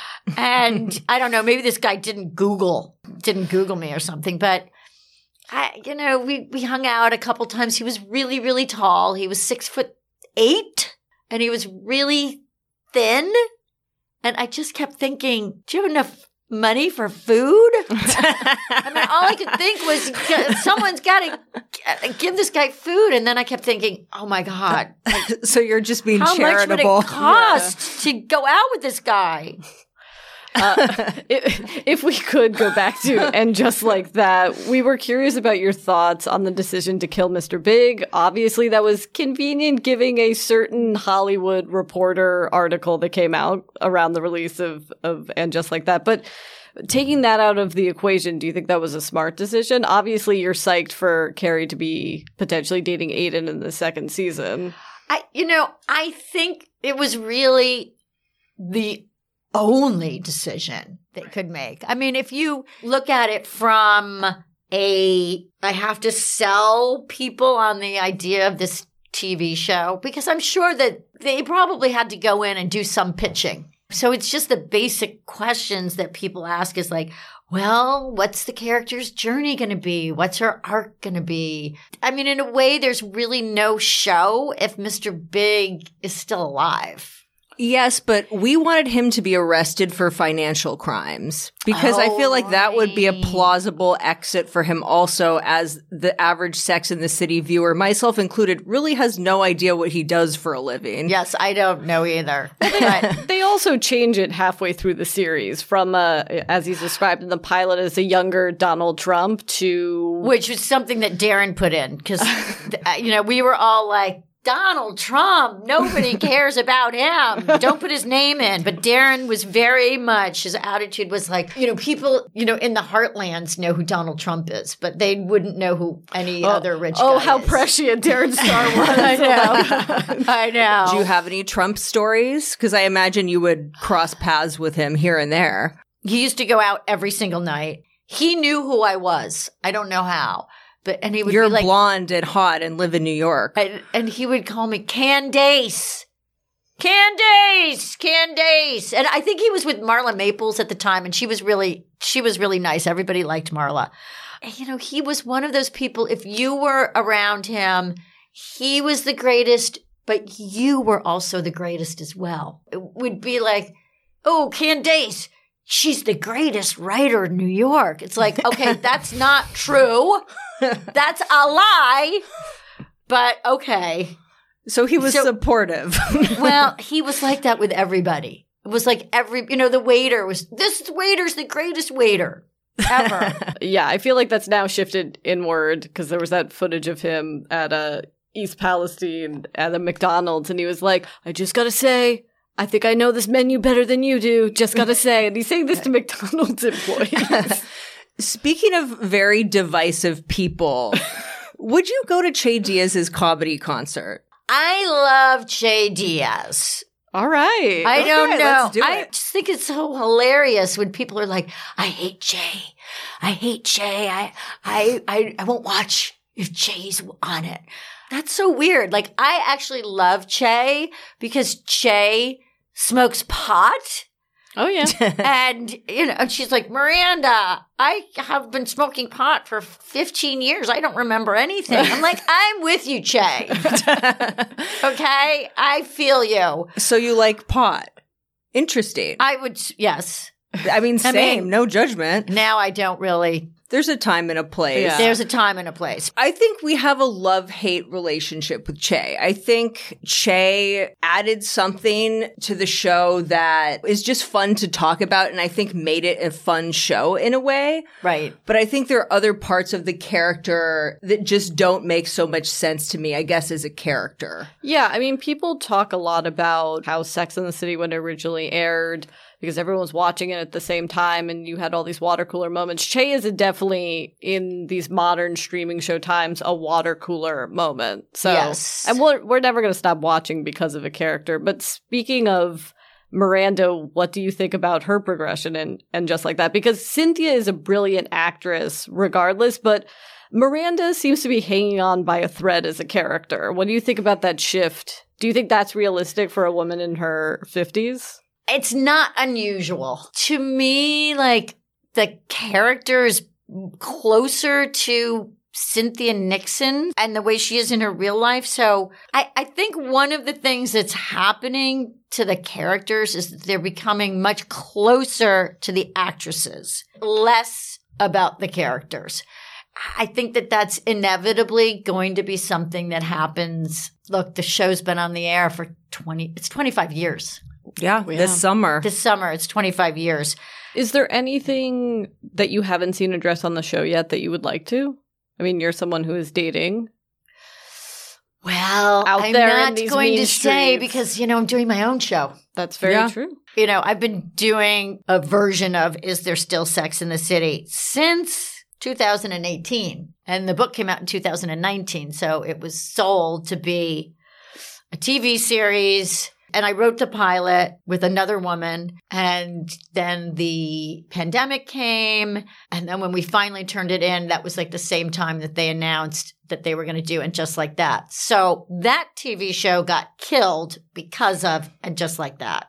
And I don't know, maybe this guy didn't Google, didn't Google me or something, but I, you know, we, we hung out a couple times. He was really, really tall. He was six foot eight and he was really thin. And I just kept thinking, do you have enough money for food? I mean, all I could think was someone's got to give this guy food. And then I kept thinking, oh my God. Like, so you're just being how charitable. much would it cost yeah. to go out with this guy? Uh, if, if we could go back to And Just Like That, we were curious about your thoughts on the decision to kill Mister Big. Obviously, that was convenient, giving a certain Hollywood Reporter article that came out around the release of, of And Just Like That. But taking that out of the equation, do you think that was a smart decision? Obviously, you're psyched for Carrie to be potentially dating Aiden in the second season. I, you know, I think it was really the only decision they could make. I mean, if you look at it from a, I have to sell people on the idea of this T V show, because I'm sure that they probably had to go in and do some pitching. So it's just the basic questions that people ask is like, well, what's the character's journey going to be? What's her arc going to be? I mean, in a way, there's really no show if Mister Big is still alive. Yes, but we wanted him to be arrested for financial crimes because oh, I feel like that would be a plausible exit for him also, as the average Sex and the City viewer, myself included, really has no idea what he does for a living. Yes, I don't know either. But they also change it halfway through the series from, uh, as he's described in the pilot, as a younger Donald Trump to... Which was something that Darren put in because, you know, we were all like, Donald Trump, nobody cares about him. Don't put his name in. But Darren was very much, his attitude was like, you know, people, you know, in the heartlands know who Donald Trump is, but they wouldn't know who any oh, other rich oh, guy how is. prescient Darren Star was. I know. I know. Do you have any Trump stories? Because I imagine you would cross paths with him here and there. He used to go out every single night. He knew who I was. I don't know how. But, and he would You're be like, blonde and hot and live in New York. And, and he would call me Candace. Candace! Candace! And I think he was with Marla Maples at the time, and she was really, she was really nice. Everybody liked Marla. And, you know, he was one of those people, if you were around him, he was the greatest, but you were also the greatest as well. It would be like, oh, Candace, she's the greatest writer in New York. It's like, okay, that's not true. That's a lie, but okay. So he was so, supportive. Well, he was like that with everybody. It was like every, you know, the waiter was, this waiter's the greatest waiter ever. Yeah, I feel like that's now shifted inward because there was that footage of him at uh, East Palestine at a McDonald's and he was like, I just gotta say, I think I know this menu better than you do. Just gotta say. And he's saying this to McDonald's employees. Speaking of very divisive people, would you go to Che Diaz's comedy concert? I love Che Diaz. All right. I okay, don't know. Let's do I it. just think it's so hilarious when people are like, I hate Che. I hate Che. I, I, I, I won't watch if Che's on it. That's so weird. Like, I actually love Che because Che smokes pot. Oh, yeah. And, you know, and she's like, Miranda, I have been smoking pot for fifteen years. I don't remember anything. I'm like, I'm with you, Che. Okay? I feel you. So you like pot. Interesting. I would, yes. I mean, I same, mean- no judgment. Now I don't really. There's a time and a place. Yeah. There's a time and a place. I think we have a love-hate relationship with Che. I think Che added something to the show that is just fun to talk about, and I think made it a fun show in a way. Right. But I think there are other parts of the character that just don't make so much sense to me, I guess, as a character. Yeah, I mean, people talk a lot about how Sex and the City, when it originally aired, because everyone was watching it at the same time and you had all these water cooler moments. Che is a definitely, in these modern streaming show times, a water cooler moment. So, Yes. and we're, we're never going to stop watching because of a character. But speaking of Miranda, what do you think about her progression and, and just like that? Because Cynthia is a brilliant actress regardless, but Miranda seems to be hanging on by a thread as a character. What do you think about that shift? Do you think that's realistic for a woman in her fifties? It's not unusual. To me, like, the character is closer to Cynthia Nixon and the way she is in her real life. So I, I think one of the things that's happening to the characters is that they're becoming much closer to the actresses, less about the characters. I think that that's inevitably going to be something that happens. Look, the show's been on the air for twenty, it's twenty-five years. Yeah, this summer. This summer, it's twenty-five years. Is there anything that you haven't seen addressed on the show yet that you would like to? I mean, you're someone who is dating. Well, Out I'm there in not these going mean to say streets. because, you know, I'm doing my own show. That's very Yeah. true. You know, I've been doing a version of Is There Still Sex in the City since two thousand eighteen. And the book came out in two thousand nineteen. So it was sold to be a T V series. And I wrote the pilot with another woman. And then the pandemic came. And then when we finally turned it in, that was like the same time that they announced that they were going to do And Just Like That. So that T V show got killed because of And Just Like That.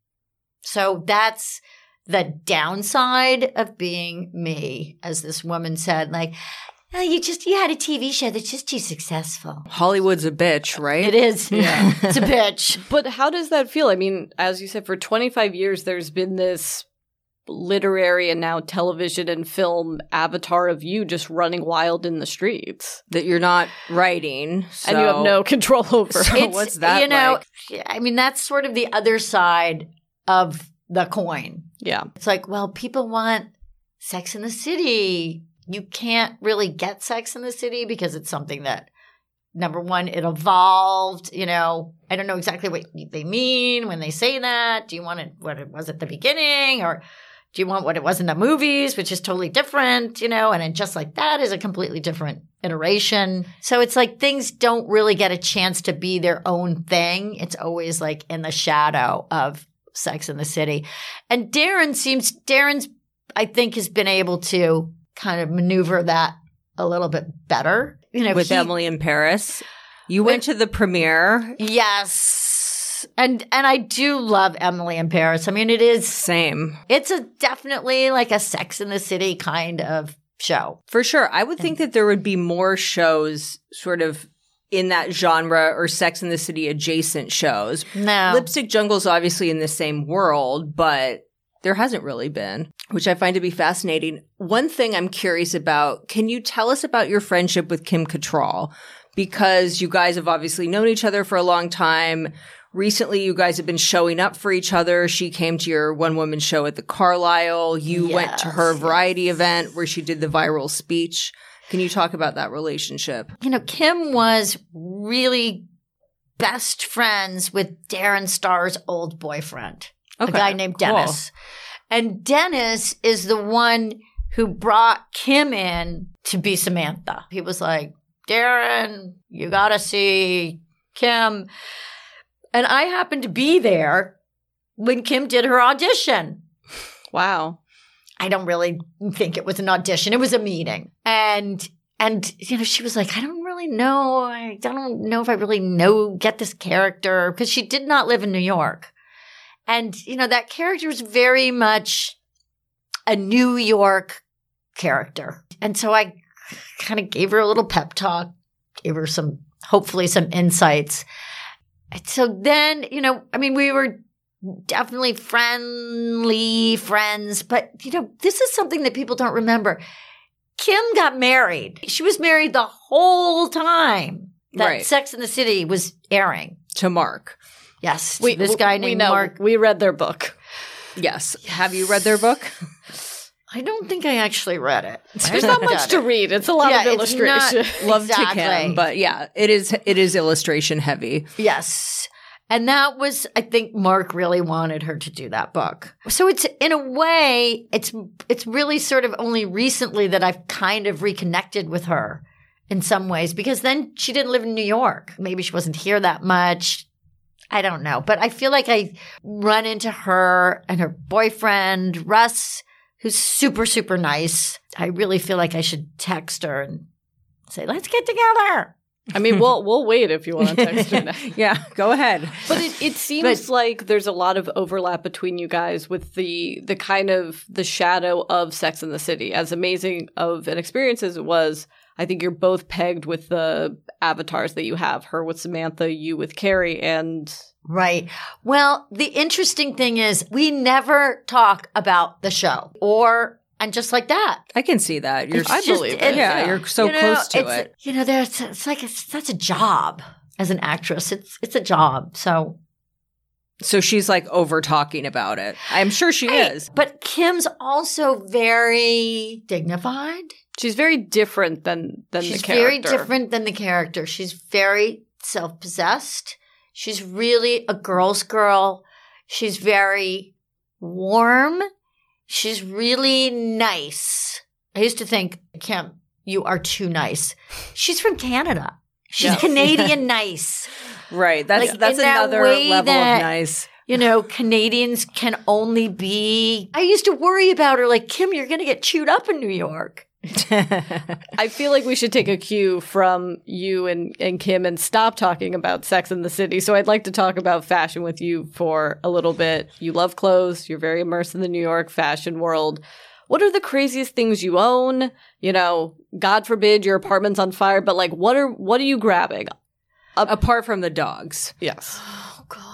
So that's the downside of being me, as this woman said, like, oh, you just, you had a T V show that's just too successful. Hollywood's a bitch, right? It is. Yeah. It's a bitch. But how does that feel? I mean, as you said, for twenty-five years, there's been this literary and now television and film avatar of you just running wild in the streets. That you're not writing. So. And you have no control over. So It's, what's that You know, like? I mean, that's sort of the other side of the coin. Yeah. It's like, well, people want Sex in the City. You can't really get Sex in the City because it's something that, number one, it evolved. You know, I don't know exactly what they mean when they say that. Do you want it what it was at the beginning, or do you want what it was in the movies, which is totally different, you know? And then Just Like That is a completely different iteration. So it's like things don't really get a chance to be their own thing. It's always like in the shadow of Sex in the City. And Darren seems, Darren's, I think, has been able to kind of maneuver that a little bit better. You know, With he- Emily in Paris. You went to the premiere. Yes. And and I do love Emily in Paris. I mean, it is, Same. it's a definitely like a Sex in the City kind of show. For sure. I would think that there would be more shows sort of in that genre or Sex and the City adjacent shows. No. Lipstick Jungle's obviously in the same world, but there hasn't really been, which I find to be fascinating. One thing I'm curious about, can you tell us about your friendship with Kim Cattrall? Because you guys have obviously known each other for a long time. Recently, you guys have been showing up for each other. She came to your one-woman show at the Carlisle. You went to her Yes, variety yes. event where she did the viral speech. Can you talk about that relationship? You know, Kim was really best friends with Darren Starr's old boyfriend, a guy named cool. Dennis. And Dennis is the one who brought Kim in to be Samantha. He was like, Darren, you got to see Kim. And I happened to be there when Kim did her audition. Wow. I don't really think it was an audition. It was a meeting. And, and, you know, she was like, I don't really know. I don't know if I really know, get this character, because she did not live in New York. And, you know, that character is very much a New York character. And so I kind of gave her a little pep talk, gave her some, hopefully some insights. And so then, you know, I mean, we were definitely friendly friends. But, you know, this is something that people don't remember. Kim got married. She was married the whole time that Right. Sex and the City was airing. To Mark. Yes. We, this guy we named know. Mark. We read their book. Yes. Have you read their book? I don't think I actually read it. There's not much to read. It's a lot Yeah, of it's illustration. not- Love Exactly. to Kim, but yeah, it is it is illustration heavy. Yes. And that was, I think Mark really wanted her to do that book. So it's, in a way, it's, it's really sort of only recently that I've kind of reconnected with her in some ways, because then she didn't live in New York. Maybe she wasn't here that much. I don't know. But I feel like I run into her and her boyfriend, Russ, who's super, super nice. I really feel like I should text her and say, let's get together. I mean, we'll we'll wait if you want to text her now. Yeah, go ahead. But it, it seems But- like there's a lot of overlap between you guys with the the kind of the shadow of Sex and the City. As amazing of an experience as it was, I think you're both pegged with the avatars that you have. Her with Samantha, you with Carrie, and Right. Well, the interesting thing is we never talk about the show or, and just like that. I can see that. You're It's I just- believe it. it's- Yeah, you're so you know, close to it's- it. You know, there's, it's like, it's, that's a job as an actress. It's, it's a job. So, So she's like over talking about it. I'm sure she Right. is. But Kim's also very dignified. she's very different than than She's the character. very different than the character. She's very self-possessed. She's really a girl's girl. She's very warm. She's really nice. I used to think, Kim, you are too nice. She's from Canada. She's Yeah. Canadian nice. Right. That's Like, that's in that another way level that- of nice. You know, Canadians can only be. I used to worry about her, like, Kim, you're going to get chewed up in New York. I feel like we should take a cue from you and, and Kim and stop talking about Sex and the City. So I'd like to talk about fashion with you for a little bit. You love clothes. You're very immersed in the New York fashion world. What are the craziest things you own? You know, God forbid your apartment's on fire, but like, what are what are you grabbing? Apart from the dogs. Yes. Oh, God.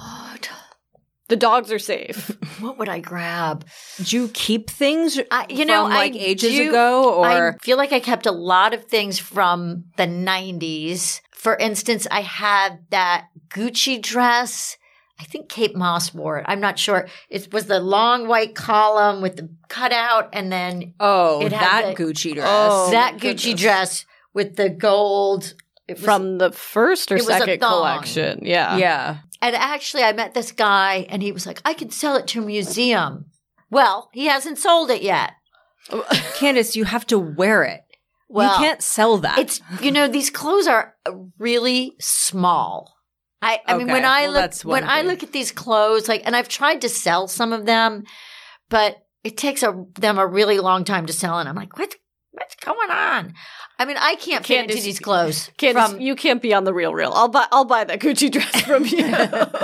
The dogs are safe. What would I grab? Do you keep things I, you know, from like I ages do- ago, or I feel like I kept a lot of things from the nineties. For instance, I had that Gucci dress. I think Kate Moss wore it. I'm not sure. It was the long white column with the cutout, and then oh, it had that the- Gucci dress? Oh, that my Gucci goodness. dress with the gold. It was, From the first or It was a second thong. collection. Yeah. yeah. and actually, I met this guy, and he was like, "I could sell it to a museum." Well, he hasn't sold it yet. Candace, you have to wear it. Well, you can't sell that. It's, you know, these clothes are really small. I, I mean, Okay, when I well, look, that's one when I thing. look at these clothes, like, and I've tried to sell some of them, but it takes a, them a really long time to sell. And I'm like, what, what's going on? I mean, I can't fit Candace- into these clothes. Candace, from, you can't be on the Real Real. I'll buy I'll buy that Gucci dress from you.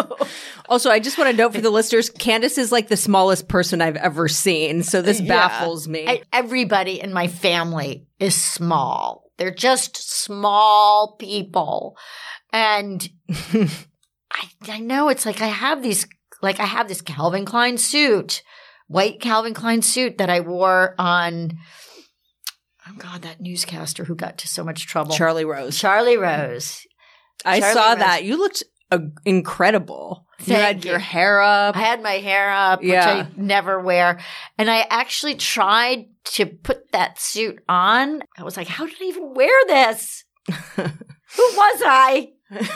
Also, I just want to note for the listeners, Candace is like the smallest person I've ever seen. So this Yeah. baffles me. I, everybody in my family is small. They're just small people. And I, I know it's like I have these, like I have this Calvin Klein suit, white Calvin Klein suit that I wore on, oh God, that newscaster who got to so much trouble. Charlie Rose. Charlie Rose. I Charlie saw Rose. that. You looked uh, incredible. you Thank had you. your hair up. I had my hair up, Yeah. which I never wear. And I actually tried to put that suit on. I was like, how did I even wear this? Who was I?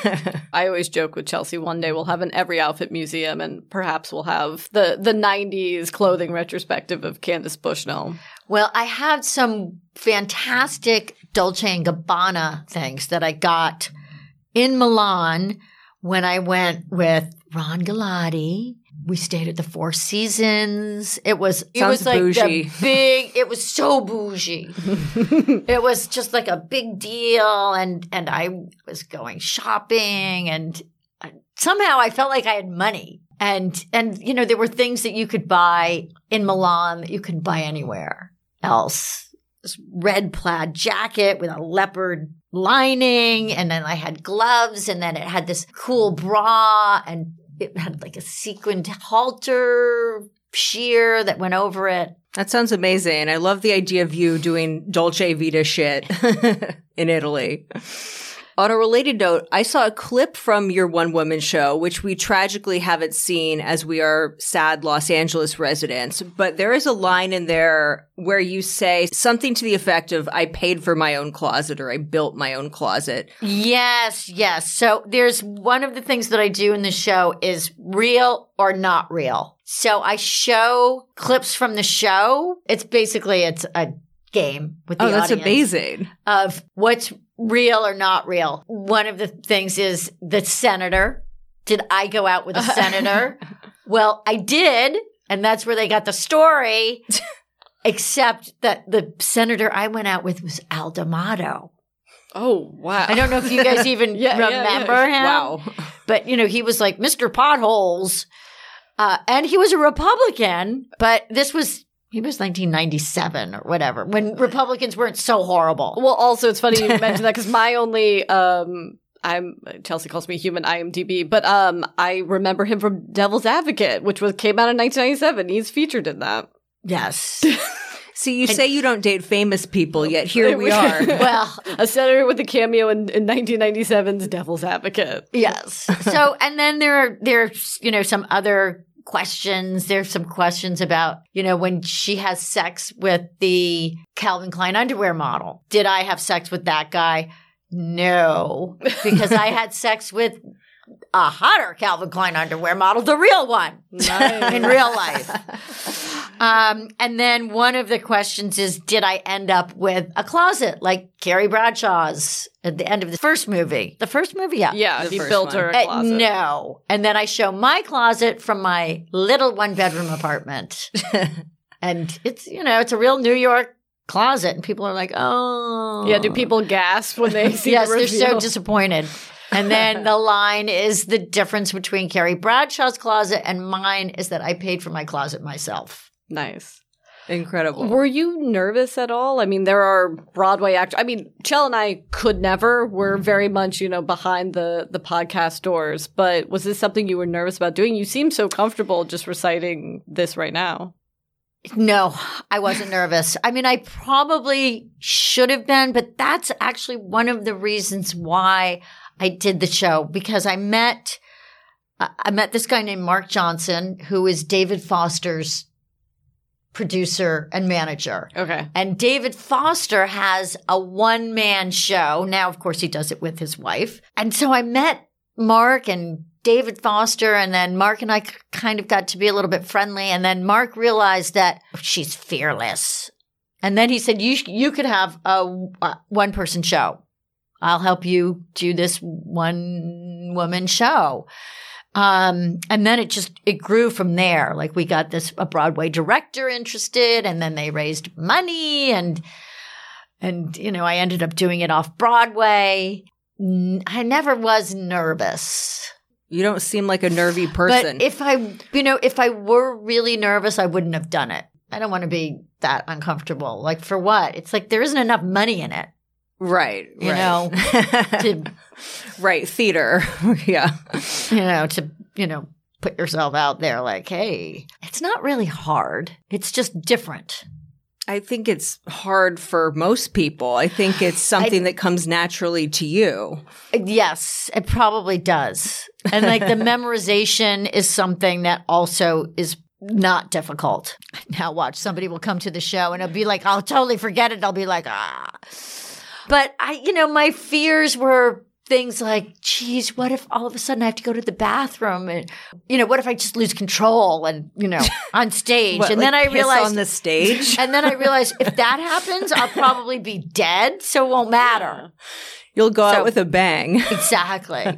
I always joke with Chelsea, one day we'll have an every outfit museum and perhaps we'll have the, the nineties clothing retrospective of Candace Bushnell. Well, I have some fantastic Dolce and Gabbana things that I got in Milan when I went with Ron Galati. We stayed at the Four Seasons. It was it Sounds was like bougie. the big. It was so bougie. It was just like a big deal, and and I was going shopping, and somehow I felt like I had money. And and you know there were things that you could buy in Milan that you couldn't buy anywhere else. This red plaid jacket with a leopard lining, and then I had gloves, and then it had this cool bra, and it had like a sequined halter sheer that went over it. That sounds amazing. I love the idea of you doing Dolce Vita shit in Italy. On a related note, I saw a clip from your one-woman show, which we tragically haven't seen as we are sad Los Angeles residents. But there is a line in there where you say something to the effect of, I paid for my own closet or I built my own closet. Yes, yes. So there's one of the things that I do in the show is real or not real. So I show clips from the show. It's basically, it's a game with the oh, that's audience amazing. Of what's real or not real. One of the things is the senator. Did I go out with a senator? Well, I did. And that's where they got the story. Except that the senator I went out with was Al D'Amato. Oh, wow. I don't know if you guys even yeah, remember yeah, yeah. him. Wow. But, you know, he was like Mister Potholes. Uh, and he was a Republican. But this was... He was nineteen ninety-seven or whatever, when Republicans weren't so horrible. Well, also, it's funny you mentioned that because my only, um, I'm, Chelsea calls me human I M D B, but um, I remember him from Devil's Advocate, which was came out in nineteen ninety-seven. He's featured in that. Yes. See, you and, say you don't date famous people, yet here we are. Well, a senator with a cameo in, in nineteen ninety-seven's Devil's Advocate. Yes. So, and then there are, there's, you know, some other questions. There's some questions about, you know, when she has sex with the Calvin Klein underwear model. Did I have sex with that guy? No, because I had sex with a hotter Calvin Klein underwear model, the real one, nice. In real life. Um, and then one of the questions is, did I end up with a closet like Carrie Bradshaw's at the end of the first movie? The first movie, yeah. Yeah, the he built one. her a closet. Uh, no. And then I show my closet from my little one-bedroom apartment. And it's, you know, it's a real New York closet. And people are like, oh. Yeah, do people gasp when they see yes, the reveal? They're so disappointed. And then the line is the difference between Carrie Bradshaw's closet and mine is that I paid for my closet myself. Nice. Incredible. Were you nervous at all? I mean, there are Broadway actors. I mean, Chell and I could never. We're very much, you know, behind the, the podcast doors. But was this something you were nervous about doing? You seem so comfortable just reciting this right now. No, I wasn't nervous. I mean, I probably should have been, but that's actually one of the reasons why I did the show, because I met I met this guy named Mark Johnson, who is David Foster's producer and manager. Okay. And David Foster has a one-man show. Now, of course, he does it with his wife. And so I met Mark and David Foster, and then Mark and I kind of got to be a little bit friendly. And then Mark realized that she's fearless. And then he said, you you could have a, a one-person show. I'll help you do this one-woman show. Um, and then it just, it grew from there. Like we got this, a Broadway director interested, and then they raised money, and, and, you know, I ended up doing it off Broadway. I never was nervous. You don't seem like a nervy person. But if I, you know, if I were really nervous, I wouldn't have done it. I don't want to be that uncomfortable. Like for what? It's like there isn't enough money in it. Right. You right. know, to, right. Theater. Yeah. You know, to, you know, put yourself out there like, hey, it's not really hard. It's just different. I think it's hard for most people. I think it's something I, that comes naturally to you. Yes, it probably does. And like the memorization is something that also is not difficult. Now watch, somebody will come to the show and it'll be like, I'll totally forget it. I'll be like, ah. But I, you know, my fears were things like, geez, what if all of a sudden I have to go to the bathroom? And, you know, what if I just lose control and, you know, on stage? What, and like then I piss realized on the stage. And then I realized if that happens, I'll probably be dead. So it won't matter. You'll go so, out with a bang. Exactly.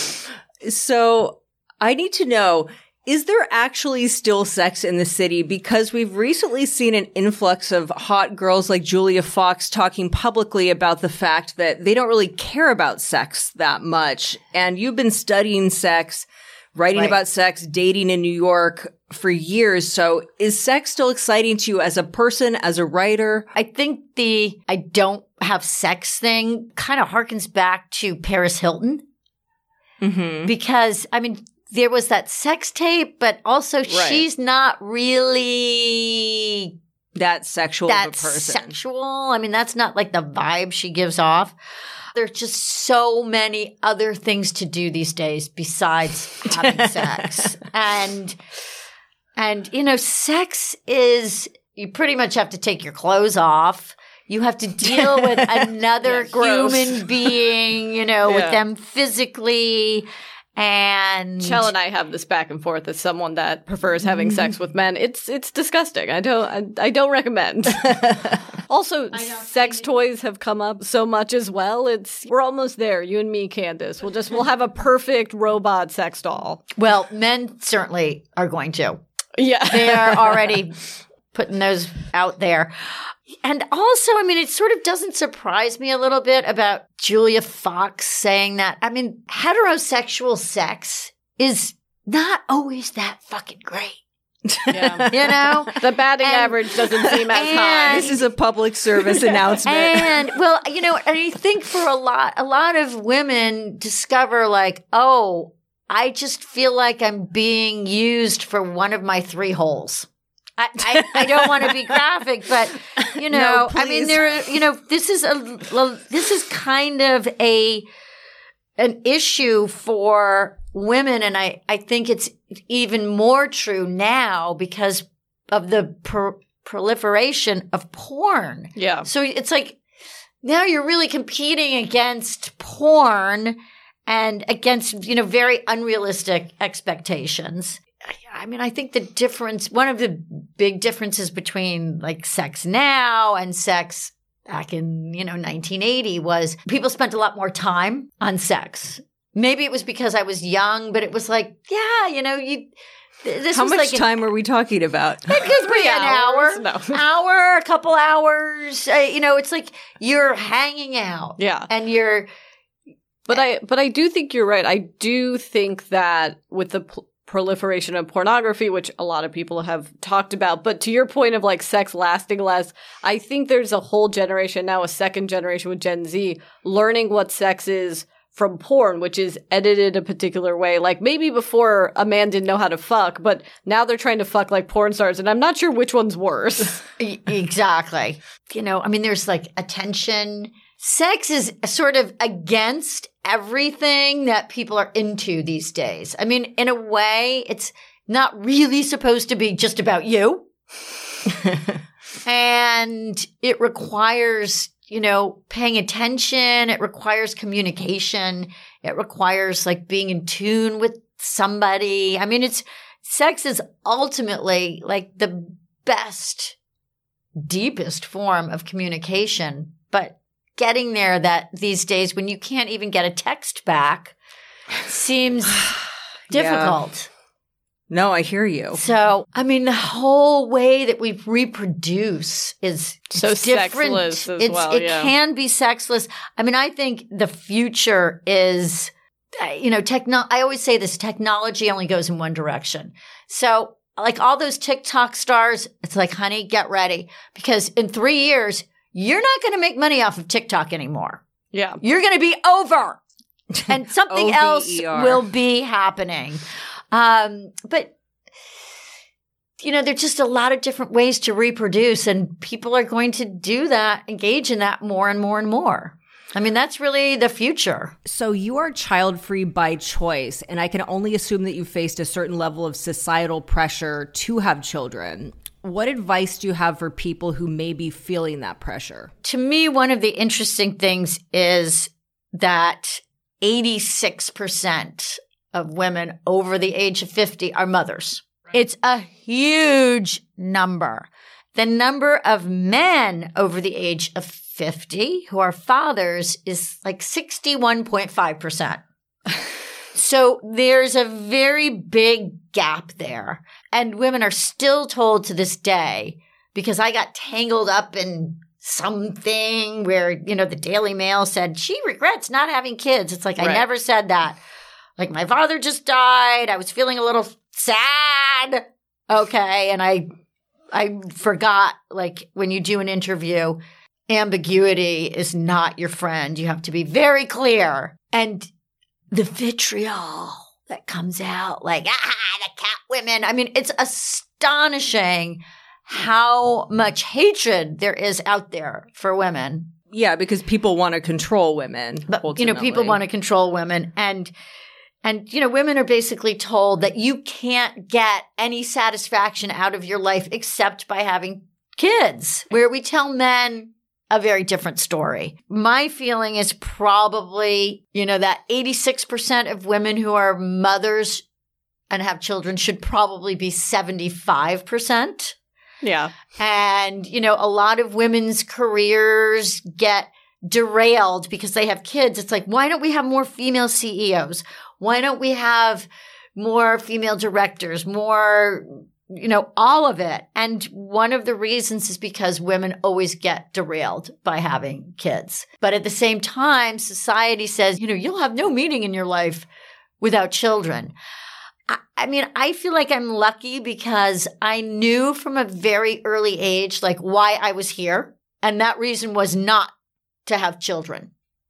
So I need to know, is there actually still sex in the city? Because we've recently seen an influx of hot girls like Julia Fox talking publicly about the fact that they don't really care about sex that much. And you've been studying sex, writing right. about sex, dating in New York for years. So is sex still exciting to you as a person, as a writer? I think the I don't have sex thing kind of harkens back to Paris Hilton. Mm-hmm. Because, I mean, there was that sex tape, but also Right. she's not really that sexual that of a person. sexual. I mean, that's not like the vibe she gives off. There's just so many other things to do these days besides having sex. And, and, you know, sex is, you pretty much have to take your clothes off. You have to deal with another Yeah, gross. human being, you know, Yeah. with them physically. And Chell and I have this back and forth as someone that prefers having sex with men. It's it's disgusting. I don't I, I don't recommend. Also, sex toys have come up so much as well. It's we're almost there. You and me, Candace. We'll just we'll have a perfect robot sex doll. well, men certainly are going to. Yeah, They are already putting those out there. And also, I mean, it sort of doesn't surprise me a little bit about Julia Fox saying that. I mean, heterosexual sex is not always that fucking great. yeah. You know? The batting And- average doesn't seem as high. This is a public service announcement. And well, you know, and I think for a lot, a lot of women discover like, oh, I just feel like I'm being used for one of my three holes. I, I, I don't want to be graphic, but you know, No, I mean, please. there, you know, this is a, this is kind of a, an issue for women. And I, I think it's even more true now because of the pro- proliferation of porn. Yeah. So it's like now you're really competing against porn and against, you know, very unrealistic expectations. I mean, I think the difference, one of the big differences between like sex now and sex back in, you know, nineteen eighty was people spent a lot more time on sex. Maybe it was because I was young, but it was like, yeah, you know, you, this How was much like an- time are we talking about? it could be an hours? hour, No. hour, a couple hours. Uh, you know, it's like you're hanging out. Yeah. And you're, But I but I do think you're right. I do think that with the pl- proliferation of pornography, which a lot of people have talked about, but to your point of like sex lasting less, I think there's a whole generation now, a second generation with Gen Z, learning what sex is from porn, which is edited a particular way. Like maybe before a man didn't know how to fuck, but now they're trying to fuck like porn stars, and I'm not sure which one's worse. E- exactly. You know, I mean, there's like attention. Sex is sort of against everything that people are into these days. I mean, in a way, it's not really supposed to be just about you. And it requires, you know, paying attention. It requires communication. It requires like being in tune with somebody. I mean, it's sex is ultimately like the best, deepest form of communication, but getting there that these days when you can't even get a text back seems difficult. No, I hear you. So, I mean, the whole way that we reproduce is So it's different. sexless as it's, well, It yeah. can be sexless. I mean, I think the future is, uh, you know, techno. I always say this: technology only goes in one direction. So, like all those TikTok stars, it's like, honey, get ready because in three years you're not going to make money off of TikTok anymore. Yeah. You're going to be over, and something O V else E R. will be happening. Um, but, you know, there's just a lot of different ways to reproduce, and people are going to do that, engage in that more and more and more. I mean, that's really the future. So you are child-free by choice, and I can only assume that you faced a certain level of societal pressure to have children. What advice do you have for people who may be feeling that pressure? To me, one of the interesting things is that eighty-six percent of women over the age of fifty are mothers. It's a huge number. The number of men over the age of fifty who are fathers is like sixty-one point five percent. So there's a very big gap there. And women are still told to this day, because I got tangled up in something where, you know, the Daily Mail said she regrets not having kids. It's like, I Right. never said that. Like, my father just died. I was feeling a little sad. Okay. And I, I forgot, like, when you do an interview, ambiguity is not your friend. You have to be very clear. And the vitriol that comes out like, ah, the cat women. I mean, it's astonishing how much hatred there is out there for women. Yeah, because people want to control women. But, ultimately. you know, people want to control women. And, and, you know, women are basically told that you can't get any satisfaction out of your life except by having kids, where we tell men a very different story. My feeling is probably, you know, that eighty-six percent of women who are mothers and have children should probably be seventy-five percent. Yeah. And, you know, a lot of women's careers get derailed because they have kids. It's like, why don't we have more female C E Os? Why don't we have more female directors, more, you know, all of it? And one of the reasons is because women always get derailed by having kids. But at the same time, society says, you know, you'll have no meaning in your life without children. I mean, I feel like I'm lucky because I knew from a very early age, like, why I was here. And that reason was not to have children.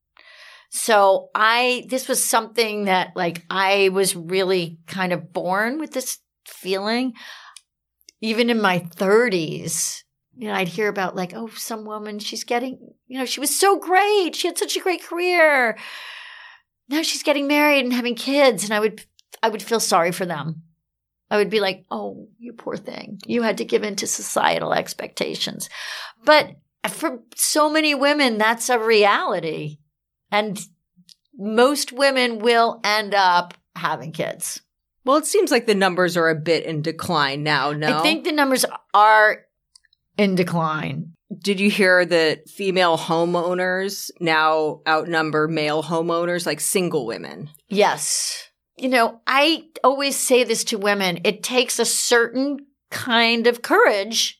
So I, this was something that, like, I was really kind of born with this feeling. Even in my thirties, you know, I'd hear about, like, oh, some woman, she's getting, you know, she was so great. She had such a great career. Now she's getting married and having kids. And I would I would feel sorry for them. I would be like, oh, you poor thing. You had to give in to societal expectations. But for so many women, that's a reality. And most women will end up having kids. Well, it seems like the numbers are a bit in decline now, no? I think the numbers are in decline. Did you hear that female homeowners now outnumber male homeowners, like single women? Yes. You know, I always say this to women. It takes a certain kind of courage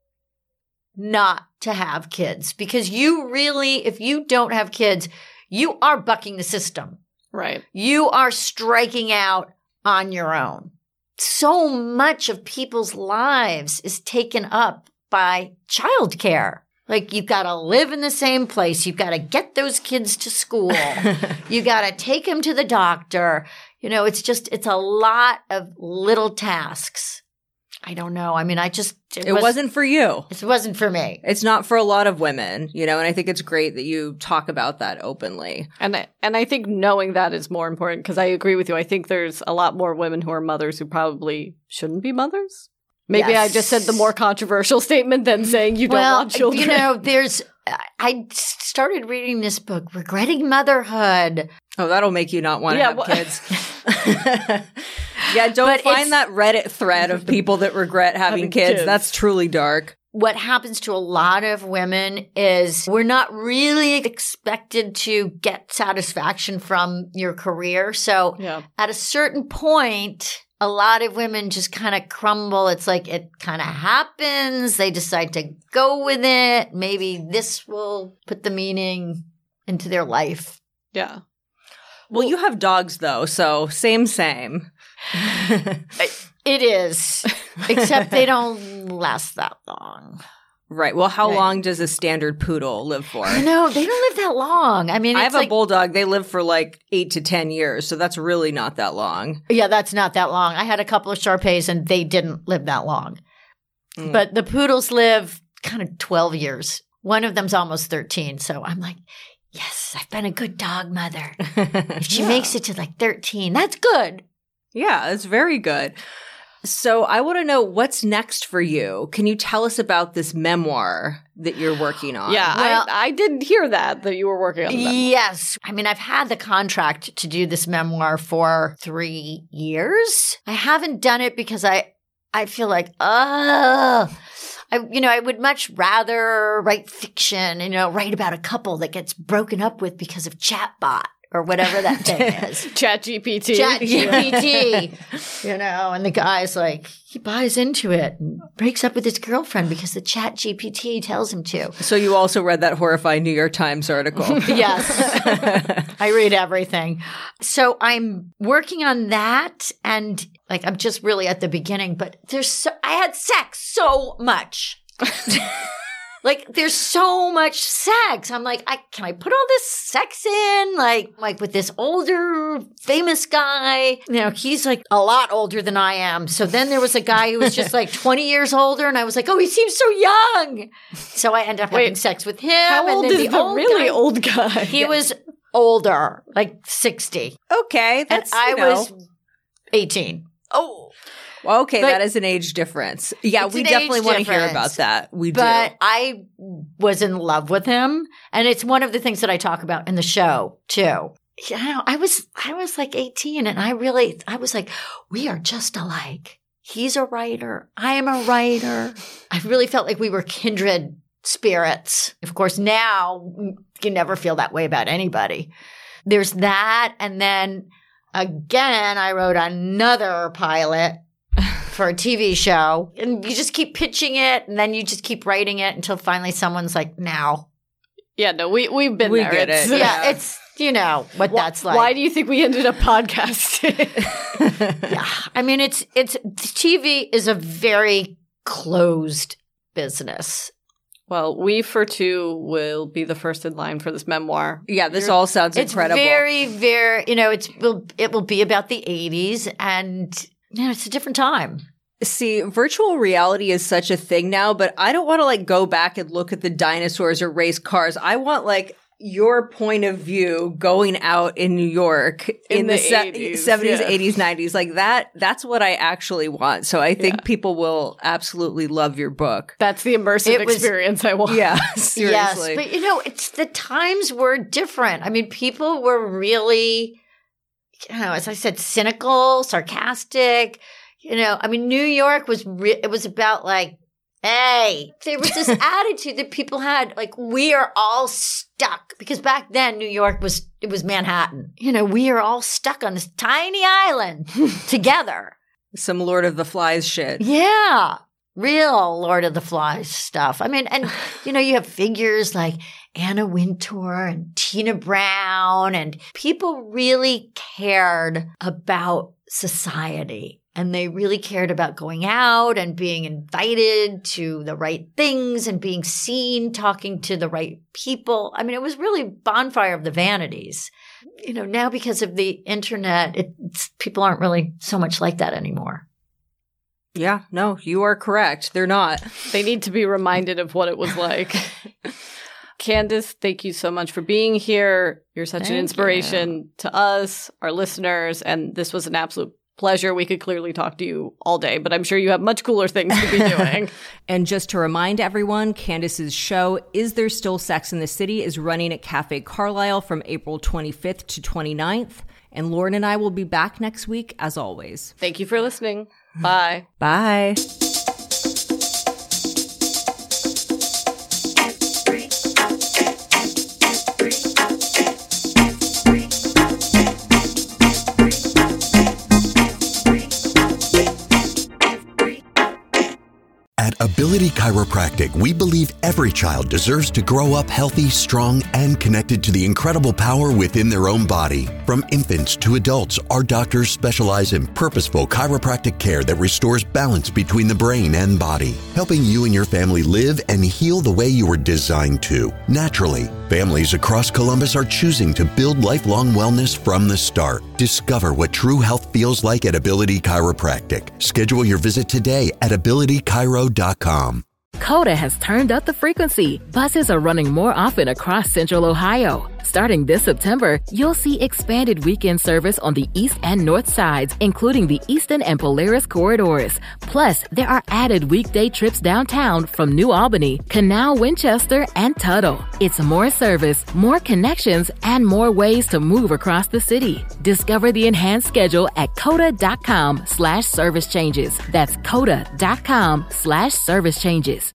not to have kids, because you really, if you don't have kids, you are bucking the system. Right. You are striking out on your own. So much of people's lives is taken up by childcare. Like, you've got to live in the same place. You've got to get those kids to school. You got to take them to the doctor. You know, it's just, it's a lot of little tasks. I don't know. I mean, I just, it, it was, wasn't for you. It wasn't for me. It's not for a lot of women, you know, and I think it's great that you talk about that openly. And I, and I think knowing that is more important, because I agree with you. I think there's a lot more women who are mothers who probably shouldn't be mothers. Maybe yes. I just said the more controversial statement than saying you don't well, want children. You know, there's, I started reading this book, Regretting Motherhood. Oh, that'll make you not want to yeah, have well, kids. Yeah, don't but find that Reddit thread of people that regret having, having kids. kids. That's truly dark. What happens to a lot of women is we're not really expected to get satisfaction from your career. So yeah. at a certain point, a lot of women just kind of crumble. It's like it kind of happens. They decide to go with it. Maybe this will put the meaning into their life. Yeah. Well, you have dogs, though, so same, same. It is, except they don't last that long. Right. Well, how right. long does a standard poodle live for? No, they don't live that long. I mean, I it's have like, a bulldog. They live for like eight to ten years, so that's really not that long. Yeah, that's not that long. I had a couple of Shar-Peis, and they didn't live that long. Mm. But the poodles live kind of twelve years. One of them's almost thirteen, so I'm like, yes, I've been a good dog mother. If she yeah. makes it to like thirteen, that's good. Yeah, that's very good. So I want to know what's next for you. Can you tell us about this memoir that you're working on? Yeah, well, I, I did hear that, that you were working on the memoir. Yes. I mean, I've had the contract to do this memoir for three years. I haven't done it because I, I feel like, ugh. I, you know, I would much rather write fiction, you know, write about a couple that gets broken up with because of chatbot or whatever that thing is. Chat G P T. Chat G P T. You know, and the guy's like, he buys into it and breaks up with his girlfriend because the Chat G P T tells him to. So you also read that horrifying New York Times article. Yes. I read everything. So I'm working on that, and like I'm just really at the beginning, but there's so, I had sex so much. Like, there's so much sex. I'm like, I can I put all this sex in? Like, like with this older famous guy. You know, he's like a lot older than I am. So then there was a guy who was just like twenty years older, and I was like, oh, he seems so young. So I ended up Wait, having sex with him. How and old then is the, the old really guy, old guy? He yeah. was older, like sixty. Okay, that's and I you know. was eighteen. Oh. Well, okay, but that is an age difference. Yeah, it's we an definitely age want to hear difference. about that. We But do. I was in love with him, and it's one of the things that I talk about in the show too. You know, I was I was like eighteen, and I really I was like, we are just alike. He's a writer. I am a writer. I really felt like we were kindred spirits. Of course, now you never feel that way about anybody. There's that, and then again, I wrote another pilot for a T V show, and you just keep pitching it, and then you just keep writing it until finally someone's like, now. Yeah, no, we, we've been we there. Get it's, it. Yeah, yeah, it's, you know, what why, that's like. Why do you think we ended up podcasting? Yeah, I mean, it's, it's, T V is a very closed business. Well, we for two will be the first in line for this memoir. Yeah, this You're, all sounds it's incredible. It's very, very, you know, it's, will, it will be about the eighties, and, you know, it's a different time. See, virtual reality is such a thing now, but I don't want to like go back and look at the dinosaurs or race cars. I want like your point of view going out in New York in, in the, the se- eighties, seventies, yeah. eighties, nineties. Like that, that's what I actually want. So I think yeah. people will absolutely love your book. That's the immersive it experience was, I want. Yeah, seriously. Yes, but you know, it's the times were different. I mean, people were really, you know, as I said, cynical, sarcastic. You know, I mean, New York was, re- it was about like, hey, there was this attitude that people had, like, we are all stuck. Because back then, New York was, it was Manhattan. You know, we are all stuck on this tiny island together. Some Lord of the Flies shit. Yeah. Real Lord of the Flies stuff. I mean, and, you know, you have figures like Anna Wintour and Tina Brown, and people really cared about society. And they really cared about going out and being invited to the right things and being seen, talking to the right people. I mean, it was really bonfire of the vanities. You know, now because of the internet, it's, people aren't really so much like that anymore. Yeah, no, you are correct. They're not. They need to be reminded of what it was like. Candace, thank you so much for being here. You're such thank an inspiration you. to us, our listeners, and this was an absolute pleasure. We could clearly talk to you all day, but I'm sure you have much cooler things to be doing. And just to remind everyone, Candace's show, Is There Still Sex in the City, is running at Cafe Carlisle from April twenty-fifth to twenty-ninth. And Lauren and I will be back next week, as always. Thank you for listening. Bye. Bye. At Ability Chiropractic, we believe every child deserves to grow up healthy, strong, and connected to the incredible power within their own body. From infants to adults, our doctors specialize in purposeful chiropractic care that restores balance between the brain and body, helping you and your family live and heal the way you were designed to, naturally. Families across Columbus are choosing to build lifelong wellness from the start. Discover what true health feels like at Ability Chiropractic. Schedule your visit today at ability chiro dot com. Coda has turned up the frequency. Buses are running more often across Central Ohio. Starting this September, you'll see expanded weekend service on the east and north sides, including the Eastern and Polaris corridors. Plus, there are added weekday trips downtown from New Albany, Canal, Winchester, and Tuttle. It's more service, more connections, and more ways to move across the city. Discover the enhanced schedule at coda.com slash service changes. That's coda.com slash service changes.